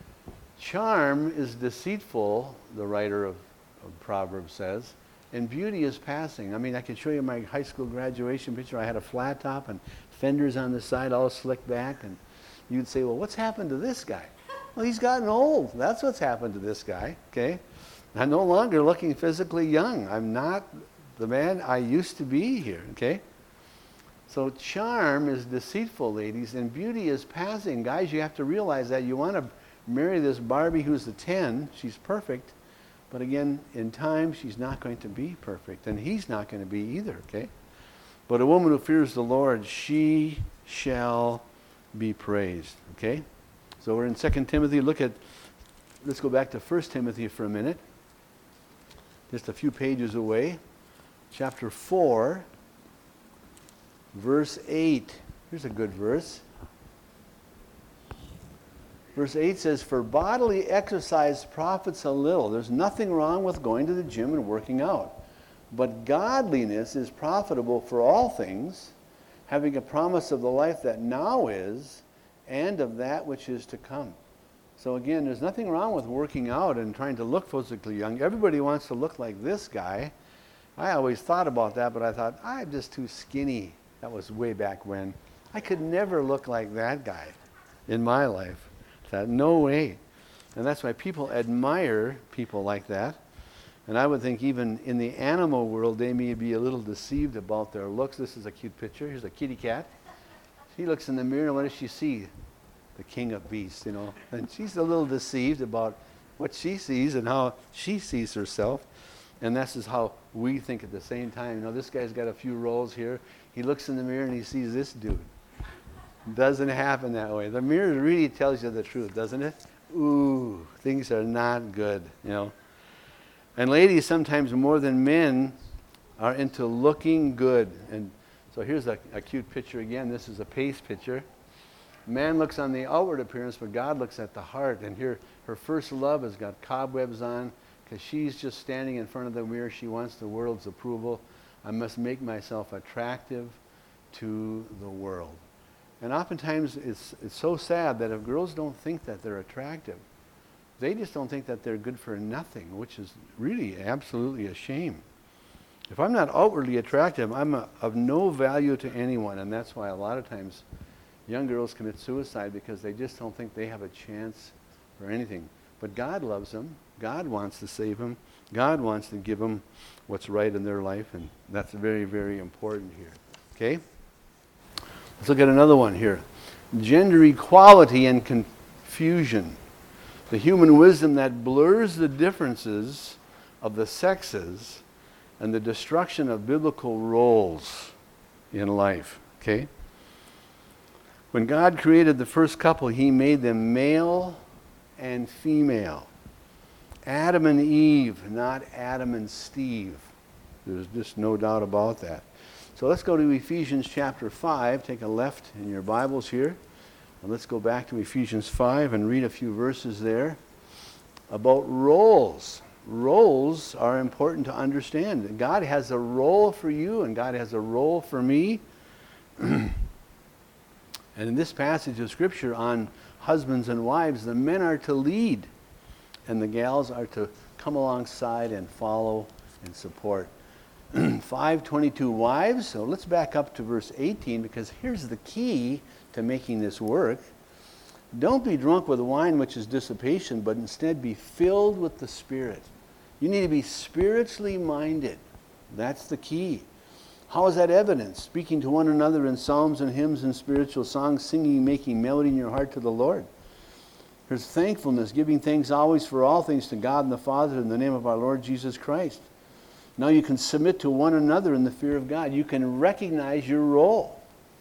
"Charm is deceitful," the writer of, of Proverbs says, "and beauty is passing." I mean, I can show you my high school graduation picture. I had a flat top and fenders on the side, all slicked back, and you'd say, well, what's happened to this guy? Well, he's gotten old. That's what's happened to this guy, okay? I'm no longer looking physically young. I'm not the man I used to be here, okay? So charm is deceitful, ladies, and beauty is passing. Guys, you have to realize that. You want to marry this Barbie who's a ten. She's perfect. But again, in time, she's not going to be perfect. And he's not going to be either, okay? But a woman who fears the Lord, she shall be praised, okay? So we're in Second Timothy. Look at, let's go back to First Timothy for a minute. Just a few pages away. Chapter four, verse eight. Here's a good verse. Verse eight says, for bodily exercise profits a little. There's nothing wrong with going to the gym and working out. But godliness is profitable for all things, having a promise of the life that now is and of that which is to come. So again, there's nothing wrong with working out and trying to look physically young. Everybody wants to look like this guy. I always thought about that, but I thought, I'm just too skinny. That was way back when. I could never look like that guy in my life. I thought, no way. And that's why people admire people like that. And I would think even in the animal world, they may be a little deceived about their looks. This is a cute picture. Here's a kitty cat. She looks in the mirror, and what does she see? The king of beasts, you know. And she's a little deceived about what she sees and how she sees herself. And this is how we think at the same time. You know, this guy's got a few rolls here. He looks in the mirror and he sees this dude. Doesn't happen that way. The mirror really tells you the truth, doesn't it? Ooh, things are not good, you know. And ladies, sometimes more than men, are into looking good. And so here's a, a cute picture again. This is a Pace picture. Man looks on the outward appearance, but God looks at the heart. And here, her first love has got cobwebs on because she's just standing in front of the mirror. She wants the world's approval. I must make myself attractive to the world. And oftentimes, it's, it's so sad that if girls don't think that they're attractive, they just don't think that they're good for nothing, which is really absolutely a shame. If I'm not outwardly attractive, I'm a, of no value to anyone. And that's why a lot of times young girls commit suicide, because they just don't think they have a chance for anything. But God loves them. God wants to save them. God wants to give them what's right in their life. And that's very, very important here. Okay? Let's look at another one here. Gender equality and confusion. The human wisdom that blurs the differences of the sexes and the destruction of biblical roles in life. Okay? When God created the first couple, he made them male and female. Adam and Eve, not Adam and Steve. There's just no doubt about that. So let's go to Ephesians chapter five. Take a left in your Bibles here. And let's go back to Ephesians five and read a few verses there about roles. Roles are important to understand. God has a role for you and God has a role for me. And in this passage of Scripture on husbands and wives, the men are to lead and the gals are to come alongside and follow and support. five twenty-two wives. So let's back up to verse eighteen, because here's the key to making this work. Don't be drunk with wine, which is dissipation, but instead be filled with the Spirit. You need to be spiritually minded. That's the key. How is that evident? Speaking to one another in psalms and hymns and spiritual songs, singing, making melody in your heart to the Lord. There's thankfulness, giving thanks always for all things to God and the Father in the name of our Lord Jesus Christ. Now you can submit to one another in the fear of God. You can recognize your role.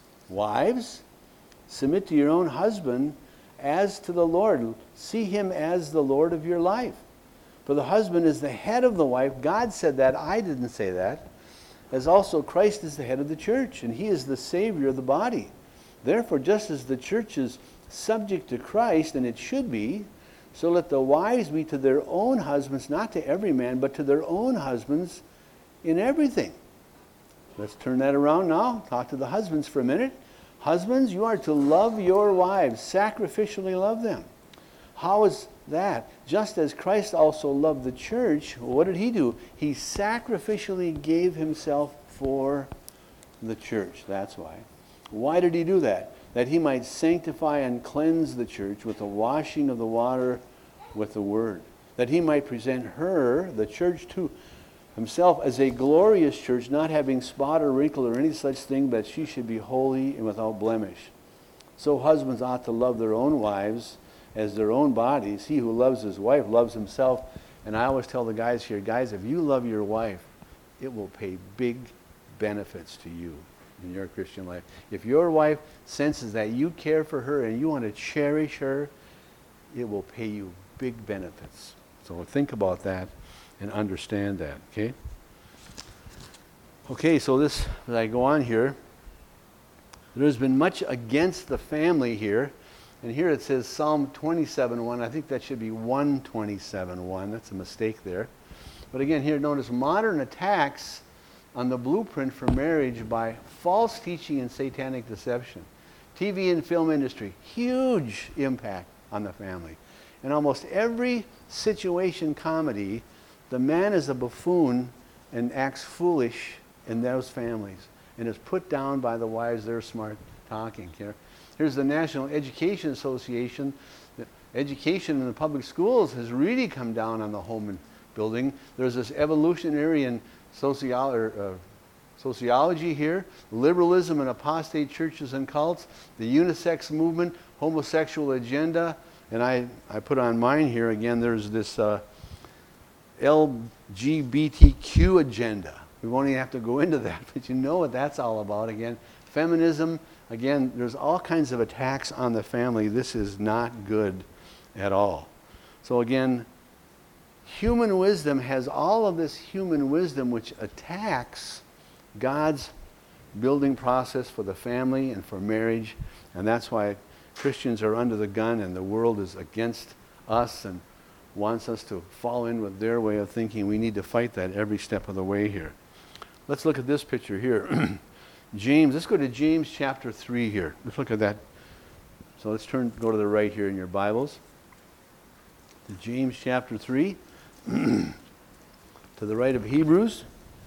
Wives, submit to your own husband as to the Lord. See him as the Lord of your life. For the husband is the head of the wife. God said that. I didn't say that. As also Christ is the head of the church, and he is the Savior of the body. Therefore, just as the church is subject to Christ, and it should be, so let the wives be to their own husbands, not to every man, but to their own husbands in everything. Let's turn that around now. Talk to the husbands for a minute. Husbands, you are to love your wives, sacrificially love them. How is that? Just as Christ also loved the church, what did he do? He sacrificially gave himself for the church. That's why. Why did he do that? That he might sanctify and cleanse the church with the washing of the water with the word. That he might present her, the church, to himself as a glorious church, not having spot or wrinkle or any such thing, but she should be holy and without blemish. So husbands ought to love their own wives as their own bodies. He who loves his wife loves himself. And I always tell the guys here, guys, if you love your wife, it will pay big benefits to you in your Christian life. If your wife senses that you care for her and you want to cherish her, it will pay you big benefits. So think about that and understand that, okay? Okay, so this, as I go on here, there's been much against the family here. And here it says Psalm twenty-seven one. I think that should be one twenty-seven one. That's a mistake there. But again, here notice modern attacks on the blueprint for marriage by false teaching and satanic deception. T V and film industry, huge impact on the family. In almost every situation comedy, the man is a buffoon and acts foolish in those families and is put down by the wives. They're smart talking here. Here's the National Education Association. The education in the public schools has really come down on the home and building. There's this evolutionary and sociolo- or, uh, sociology here, liberalism and apostate churches and cults, the unisex movement, homosexual agenda, and I, I put on mine here again, there's this uh, L G B T Q agenda. We won't even have to go into that, but you know what that's all about. Again, feminism, again, there's all kinds of attacks on the family. This is not good at all. So again, human wisdom has all of this human wisdom which attacks God's building process for the family and for marriage, and that's why Christians are under the gun and the world is against us and wants us to fall in with their way of thinking. We need to fight that every step of the way here. Let's look at this picture here. James, let's go to James chapter three here. Let's look at that. So let's turn, go to the right here in your Bibles. To James chapter three. To the right of Hebrews.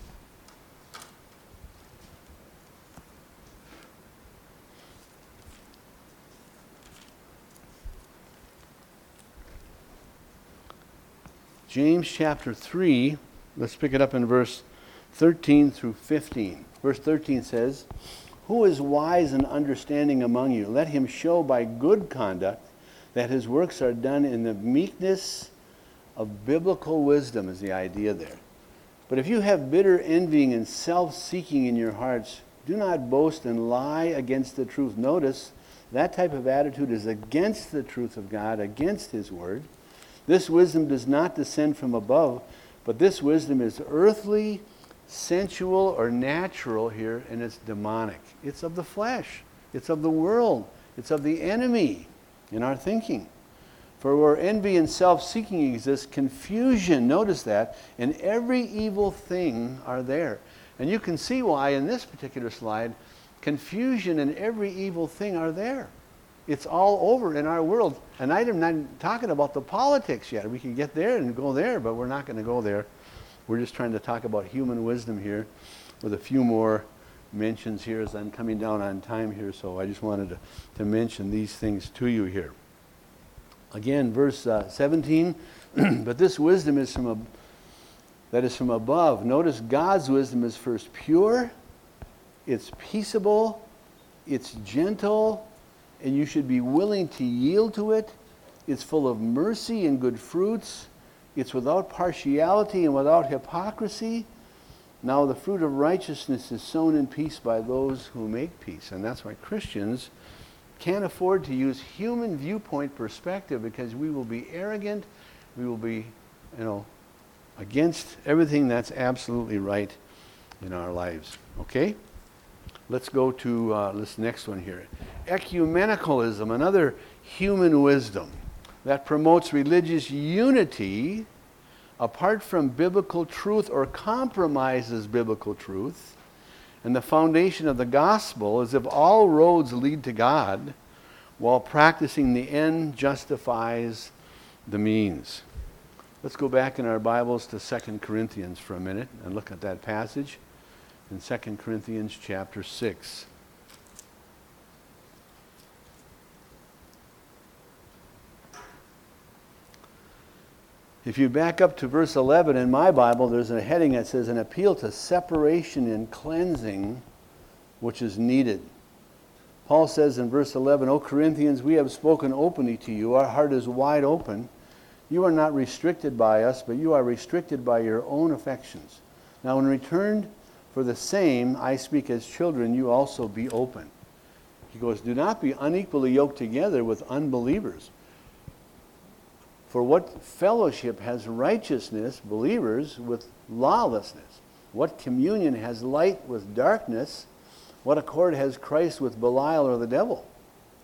James chapter three, let's pick it up in verse thirteen through fifteen. Verse thirteen says, "Who is wise and understanding among you? Let him show by good conduct that his works are done in the meekness of biblical wisdom," is the idea there. "But if you have bitter envying and self-seeking in your hearts, do not boast and lie against the truth." Notice, that type of attitude is against the truth of God, against His Word. "This wisdom does not descend from above, but this wisdom is earthly, sensual, or natural here, and it's demonic." It's of the flesh. It's of the world. It's of the enemy in our thinking. "For where envy and self-seeking exist, confusion," notice that, "and every evil thing are there." And you can see why in this particular slide, confusion and every evil thing are there. It's all over in our world. And I'm not talking about the politics yet. We can get there and go there, but we're not going to go there. We're just trying to talk about human wisdom here with a few more mentions here as I'm coming down on time here. So I just wanted to, to mention these things to you here. Again, verse uh, seventeen, "But this wisdom is from a, that is from above." Notice God's wisdom is first pure, it's peaceable, it's gentle, and you should be willing to yield to it. It's full of mercy and good fruits. It's without partiality and without hypocrisy. Now the fruit of righteousness is sown in peace by those who make peace. And that's why Christians can't afford to use human viewpoint perspective, because we will be arrogant. We will be, you know, against everything that's absolutely right in our lives. Okay? Let's go to uh, this next one here. Ecumenicalism, another human wisdom that promotes religious unity apart from biblical truth or compromises biblical truth. And the foundation of the gospel is if all roads lead to God, while practicing the end justifies the means. Let's go back in our Bibles to Second Corinthians for a minute and look at that passage in Second Corinthians chapter six. If you back up to verse eleven in my Bible, there's a heading that says, "An appeal to separation and cleansing which is needed." Paul says in verse eleven, "O Corinthians, we have spoken openly to you. Our heart is wide open. You are not restricted by us, but you are restricted by your own affections. Now in return for the same, I speak as children, you also be open." He goes, "Do not be unequally yoked together with unbelievers. For what fellowship has righteousness, believers, with lawlessness? What communion has light with darkness? What accord has Christ with Belial or the devil?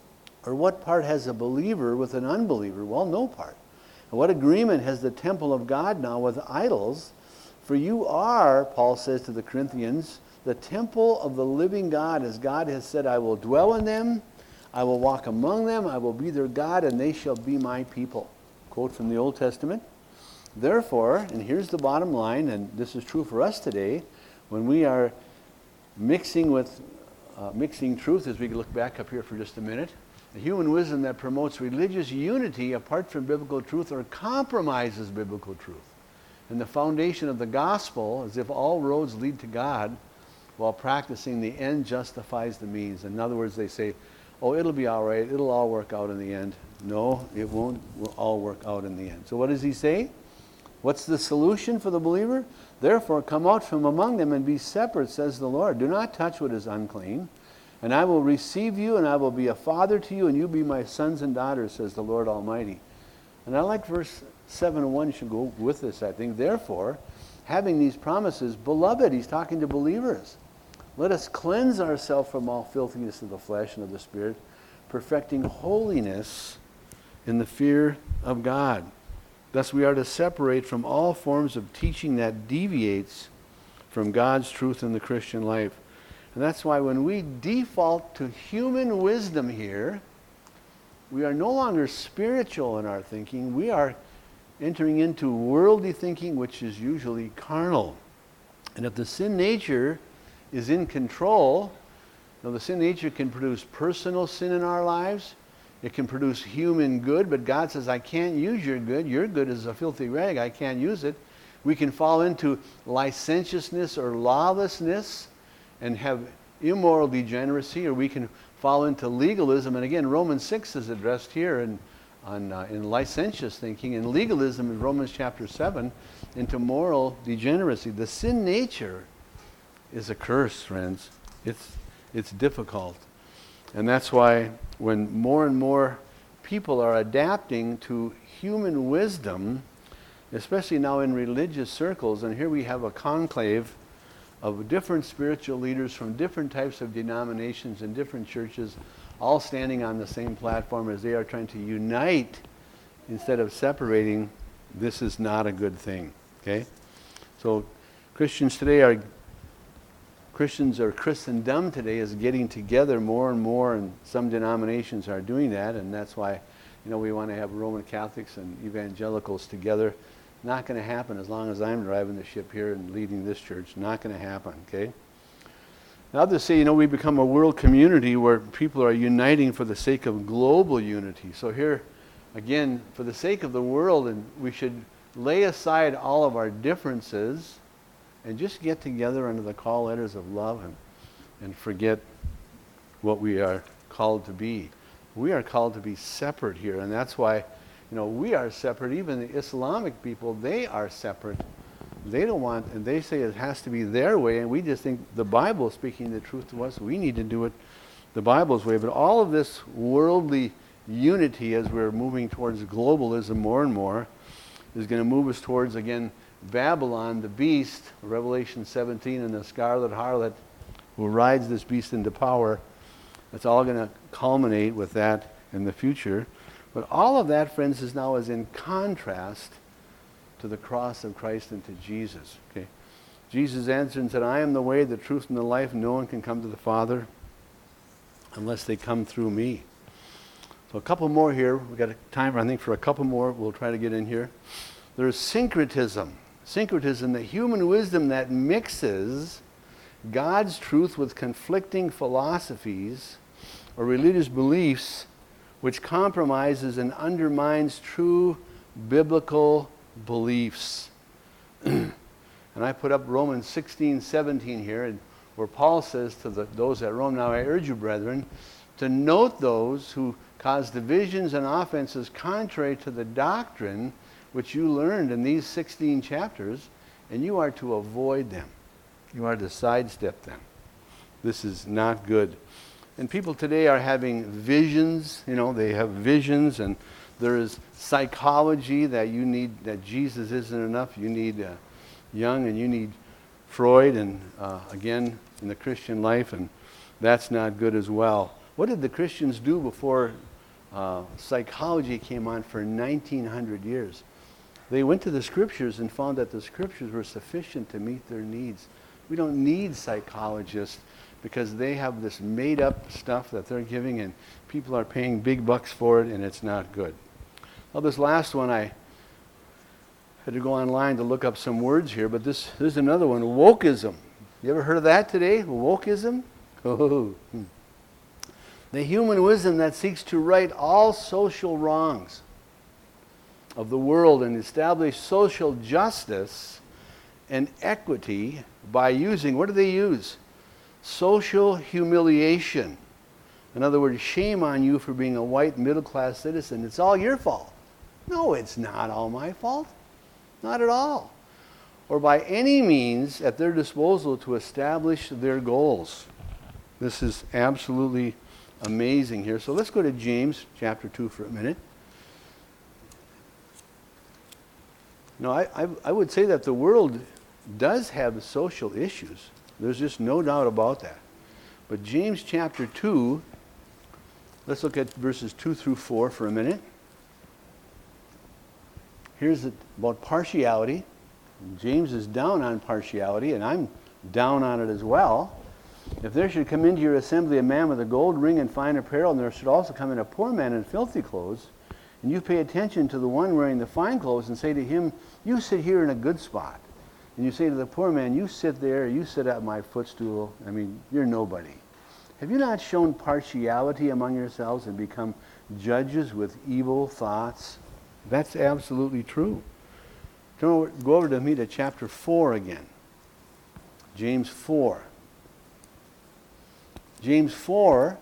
Or what part has a believer with an unbeliever? Well, no part. And what agreement has the temple of God now with idols? For you are, Paul says to the Corinthians, the temple of the living God, as God has said, I will dwell in them, I will walk among them, I will be their God, and they shall be my people. Quote from the Old Testament. Therefore, and here's the bottom line, and this is true for us today, when we are mixing with uh, mixing truth, as we look back up here for just a minute, the human wisdom that promotes religious unity apart from biblical truth or compromises biblical truth. And the foundation of the gospel, as if all roads lead to God, while practicing the end justifies the means. In other words, they say, oh, it'll be all right, it'll all work out in the end. No, it won't all work out in the end. So what does he say? What's the solution for the believer? Therefore, come out from among them and be separate, says the Lord. Do not touch what is unclean. And I will receive you, and I will be a father to you, and you be my sons and daughters, says the Lord Almighty. And I like verse seven and one should go with this, I think. Therefore, having these promises, beloved, he's talking to believers, let us cleanse ourselves from all filthiness of the flesh and of the spirit, perfecting holiness in the fear of God. Thus we are to separate from all forms of teaching that deviates from God's truth in the Christian life. And that's why when we default to human wisdom here, we are no longer spiritual in our thinking. We are entering into worldly thinking, which is usually carnal. And if the sin nature is in control, you know, the sin nature can produce personal sin in our lives. It can produce human good, but God says, I can't use your good. Your good is a filthy rag. I can't use it. We can fall into licentiousness or lawlessness and have immoral degeneracy, or we can fall into legalism. And again, Romans six is addressed here in, on, uh, in licentious thinking, and legalism in Romans chapter seven into moral degeneracy. The sin nature is a curse, friends. It's, it's difficult. And that's why when more and more people are adapting to human wisdom, especially now in religious circles, and here we have a conclave of different spiritual leaders from different types of denominations and different churches, all standing on the same platform as they are trying to unite instead of separating. This is not a good thing. Okay? So Christians today are Christians or Christendom today is getting together more and more, and some denominations are doing that, and that's why, you know, we want to have Roman Catholics and evangelicals together. Not going to happen as long as I'm driving the ship here and leading this church. Not going to happen, okay? Now, others say, you know, we become a world community where people are uniting for the sake of global unity. So here, again, for the sake of the world, and we should lay aside all of our differences and just get together under the call letters of love and, and forget what we are called to be. We are called to be separate here, and that's why, you know, we are separate. Even the Islamic people, they are separate. They don't want, and they say it has to be their way, and we just think the Bible is speaking the truth to us. We need to do it the Bible's way. But all of this worldly unity, as we're moving towards globalism more and more, is going to move us towards, again, Babylon, the beast, Revelation seventeen, and the scarlet harlot who rides this beast into power. It's all going to culminate with that in the future. But all of that, friends, is now is in contrast to the cross of Christ and to Jesus. Okay, Jesus answered and said, I am the way, the truth, and the life. No one can come to the Father unless they come through me. So a couple more here. We've got time, I think, for a couple more. We'll try to get in here. There's syncretism. Syncretism, the human wisdom that mixes God's truth with conflicting philosophies or religious beliefs, which compromises and undermines true biblical beliefs. And I put up Romans sixteen, seventeen here, and where Paul says to the, those at Rome, now I urge you, brethren, to note those who cause divisions and offenses contrary to the doctrine which you learned in these sixteen chapters, and you are to avoid them. You are to sidestep them. This is not good. And people today are having visions, you know, they have visions, and there is psychology that you need, that Jesus isn't enough. You need uh, Jung, and you need Freud, and uh, again, in the Christian life, and that's not good as well. What did the Christians do before uh, psychology came on for nineteen hundred years. They went to the scriptures and found that the scriptures were sufficient to meet their needs. We don't need psychologists because they have this made-up stuff that they're giving, and people are paying big bucks for it, and it's not good. Well, this last one, I had to go online to look up some words here, but this, this is another one, wokeism. You ever heard of that today? Wokeism? Oh. Hmm. The human wisdom that seeks to right all social wrongs of the world and establish social justice and equity by using, what do they use? Social humiliation. In other words, shame on you for being a white middle-class citizen. It's all your fault. No, it's not all my fault. Not at all. Or by any means at their disposal to establish their goals. This is absolutely amazing here. So let's go to James chapter two for a minute. No, I, I, I would say that the world does have social issues. There's just no doubt about that. But James chapter two, let's look at verses two through four for a minute. Here's it about partiality. James is down on partiality, and I'm down on it as well. If there should come into your assembly a man with a gold ring and fine apparel, and there should also come in a poor man in filthy clothes, and you pay attention to the one wearing the fine clothes and say to him, you sit here in a good spot. And you say to the poor man, you sit there, you sit at my footstool. I mean, you're nobody. Have you not shown partiality among yourselves and become judges with evil thoughts? That's absolutely true. Go over to me to chapter four again. James four. James four,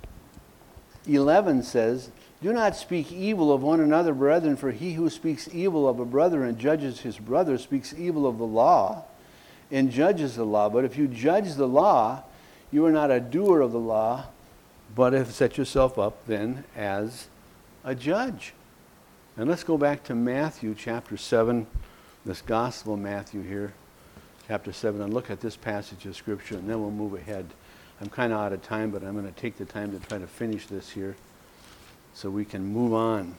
eleven says, do not speak evil of one another, brethren, for he who speaks evil of a brother and judges his brother speaks evil of the law and judges the law. But if you judge the law, you are not a doer of the law, but have set yourself up then as a judge. And let's go back to Matthew chapter seven, this Gospel of Matthew here, chapter seven, and look at this passage of Scripture, and then we'll move ahead. I'm kind of out of time, but I'm going to take the time to try to finish this here so we can move on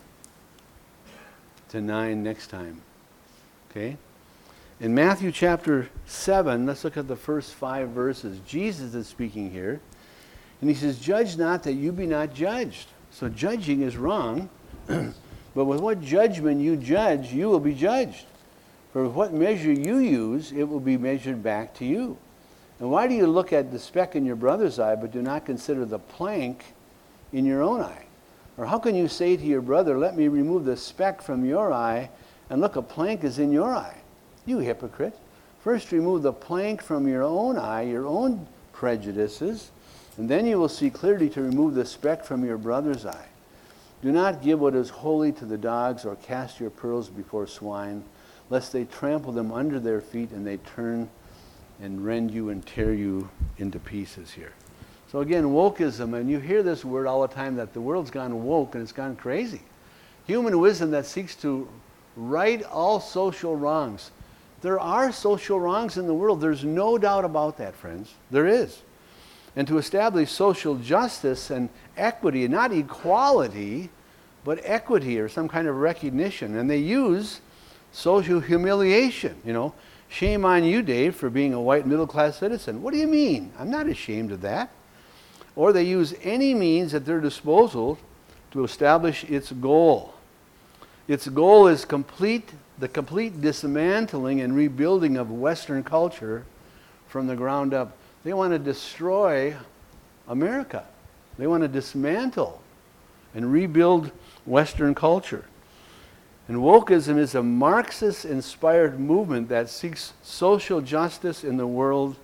to nine next time. Okay? In Matthew chapter seven, let's look at the first five verses. Jesus is speaking here, and he says, judge not that you be not judged. So judging is wrong, but with what judgment you judge, you will be judged. For with what measure you use, it will be measured back to you. And why do you look at the speck in your brother's eye, but do not consider the plank in your own eye? Or how can you say to your brother, let me remove the speck from your eye, and look, a plank is in your eye? You hypocrite. First remove the plank from your own eye, your own prejudices, and then you will see clearly to remove the speck from your brother's eye. Do not give what is holy to the dogs, or cast your pearls before swine, lest they trample them under their feet, and they turn and rend you and tear you into pieces here. So again, wokeism, and you hear this word all the time, that the world's gone woke and it's gone crazy. Human wisdom that seeks to right all social wrongs. There are social wrongs in the world. There's no doubt about that, friends. There is. And to establish social justice and equity, not equality, but equity or some kind of recognition. And they use social humiliation, you know. Shame on you, Dave, for being a white middle-class citizen. What do you mean? I'm not ashamed of that. Or they use any means at their disposal to establish its goal. Its goal is complete, the complete dismantling and rebuilding of Western culture from the ground up. They want to destroy America. They want to dismantle and rebuild Western culture. And wokeism is a Marxist-inspired movement that seeks social justice in the world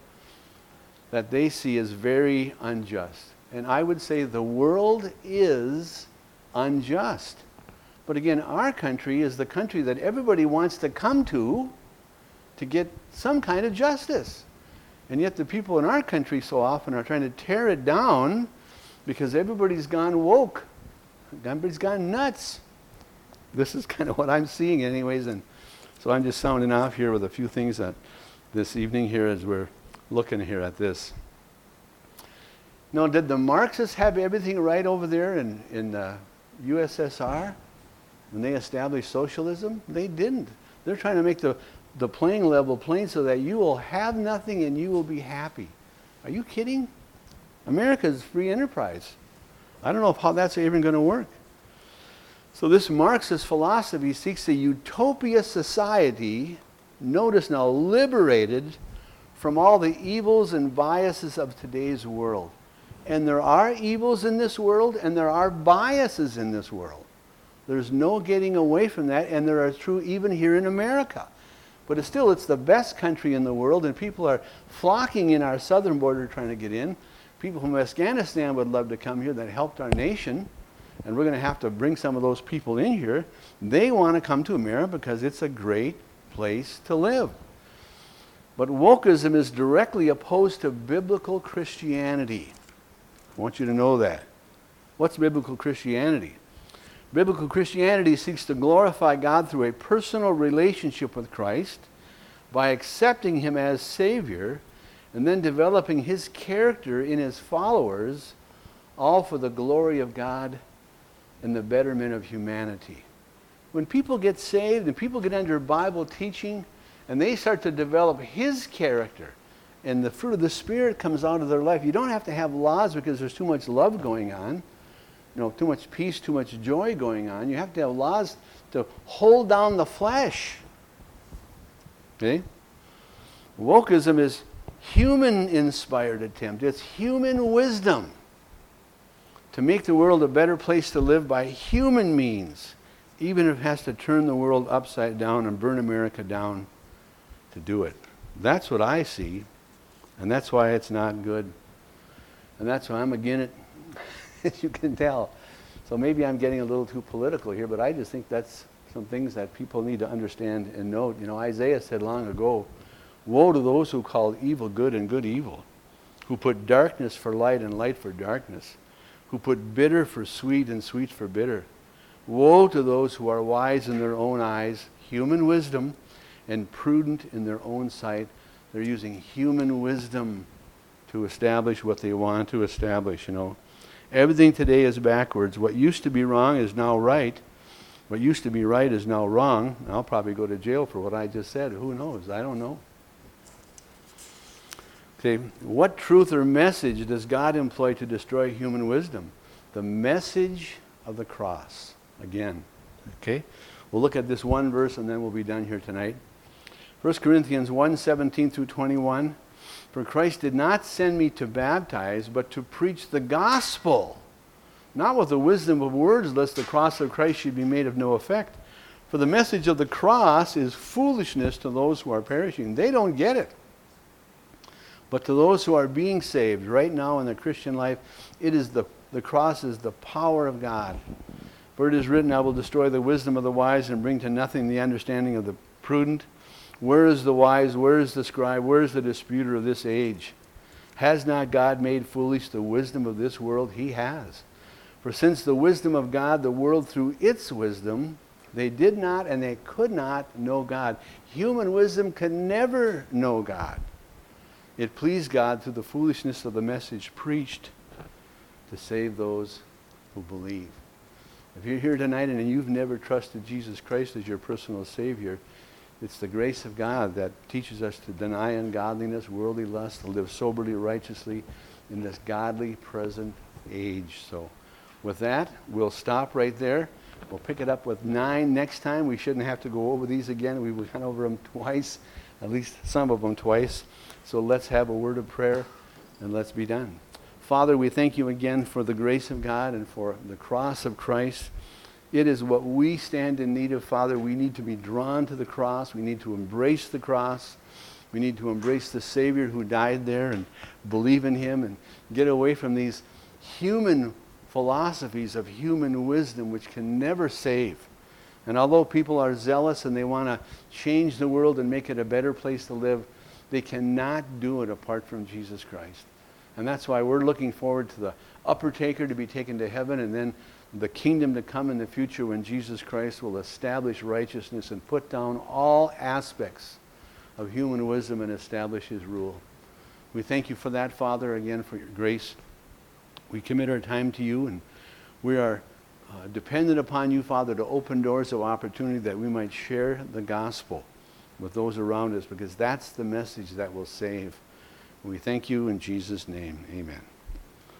that they see as very unjust. And I would say the world is unjust. But again, our country is the country that everybody wants to come to to get some kind of justice. And yet the people in our country so often are trying to tear it down because everybody's gone woke. Everybody's gone nuts. This is kind of what I'm seeing anyways, and so I'm just sounding off here with a few things that this evening here as we're looking here at this. Now, did the Marxists have everything right over there in, in uh, U S S R, when they established socialism? They didn't. They're trying to make the, the playing level plain so that you will have nothing and you will be happy. Are you kidding? America is free enterprise. I don't know how that's even going to work. So this Marxist philosophy seeks a utopia society, notice now, liberated from all the evils and biases of today's world. And there are evils in this world, and there are biases in this world. There's no getting away from that, and there are true even here in America. But it's still, it's the best country in the world, and people are flocking in our southern border trying to get in. People from Afghanistan would love to come here that helped our nation, and we're going to have to bring some of those people in here. They want to come to America because it's a great place to live. But wokeism is directly opposed to biblical Christianity. I want you to know that. What's biblical Christianity? Biblical Christianity seeks to glorify God through a personal relationship with Christ by accepting Him as Savior and then developing His character in His followers, all for the glory of God and the betterment of humanity. When people get saved and people get under Bible teaching and they start to develop His character and the fruit of the Spirit comes out of their life, you don't have to have laws because there's too much love going on, you know, too much peace, too much joy going on. You have to have laws to hold down the flesh. Okay? Wokeism is human-inspired attempt. It's human wisdom to make the world a better place to live by human means, even if it has to turn the world upside down and burn America down to do it. That's what I see, and that's why it's not good. And that's why I'm against it, as you can tell. So maybe I'm getting a little too political here, but I just think that's some things that people need to understand and note. You know, Isaiah said long ago, woe to those who call evil good and good evil, who put darkness for light and light for darkness, who put bitter for sweet and sweet for bitter. Woe to those who are wise in their own eyes, human wisdom, and prudent in their own sight. They're using human wisdom to establish what they want to establish, you know. Everything today is backwards. What used to be wrong is now right. What used to be right is now wrong. I'll probably go to jail for what I just said. Who knows? I don't know. Okay, what truth or message does God employ to destroy human wisdom? The message of the cross. Again, okay? We'll look at this one verse and then we'll be done here tonight. First Corinthians one, seventeen through twenty-one. For Christ did not send me to baptize, but to preach the gospel, not with the wisdom of words, lest the cross of Christ should be made of no effect. For the message of the cross is foolishness to those who are perishing. They don't get it. But to those who are being saved right now in the Christian life, it is the, the cross is the power of God. For it is written, I will destroy the wisdom of the wise and bring to nothing the understanding of the prudent. Where is the wise? Where is the scribe? Where is the disputer of this age? Has not God made foolish the wisdom of this world? He has. For since the wisdom of God, the world through its wisdom, they did not and they could not know God. Human wisdom can never know God. It pleased God through the foolishness of the message preached to save those who believe. If you're here tonight and you've never trusted Jesus Christ as your personal Savior, it's the grace of God that teaches us to deny ungodliness, worldly lust, to live soberly, righteously in this godly present age. So with that, we'll stop right there. We'll pick it up with nine next time. We shouldn't have to go over these again. We went over them twice, at least some of them twice. So let's have a word of prayer and let's be done. Father, we thank you again for the grace of God and for the cross of Christ. It is what we stand in need of, Father. We need to be drawn to the cross. We need to embrace the cross. We need to embrace the Savior who died there and believe in Him and get away from these human philosophies of human wisdom which can never save. And although people are zealous and they want to change the world and make it a better place to live, they cannot do it apart from Jesus Christ. And that's why we're looking forward to the upper taker to be taken to heaven and then the kingdom to come in the future when Jesus Christ will establish righteousness and put down all aspects of human wisdom and establish His rule. We thank you for that, Father, again, for your grace. We commit our time to you, and we are uh, dependent upon you, Father, to open doors of opportunity that we might share the gospel with those around us, because that's the message that will save. We thank you in Jesus' name. Amen.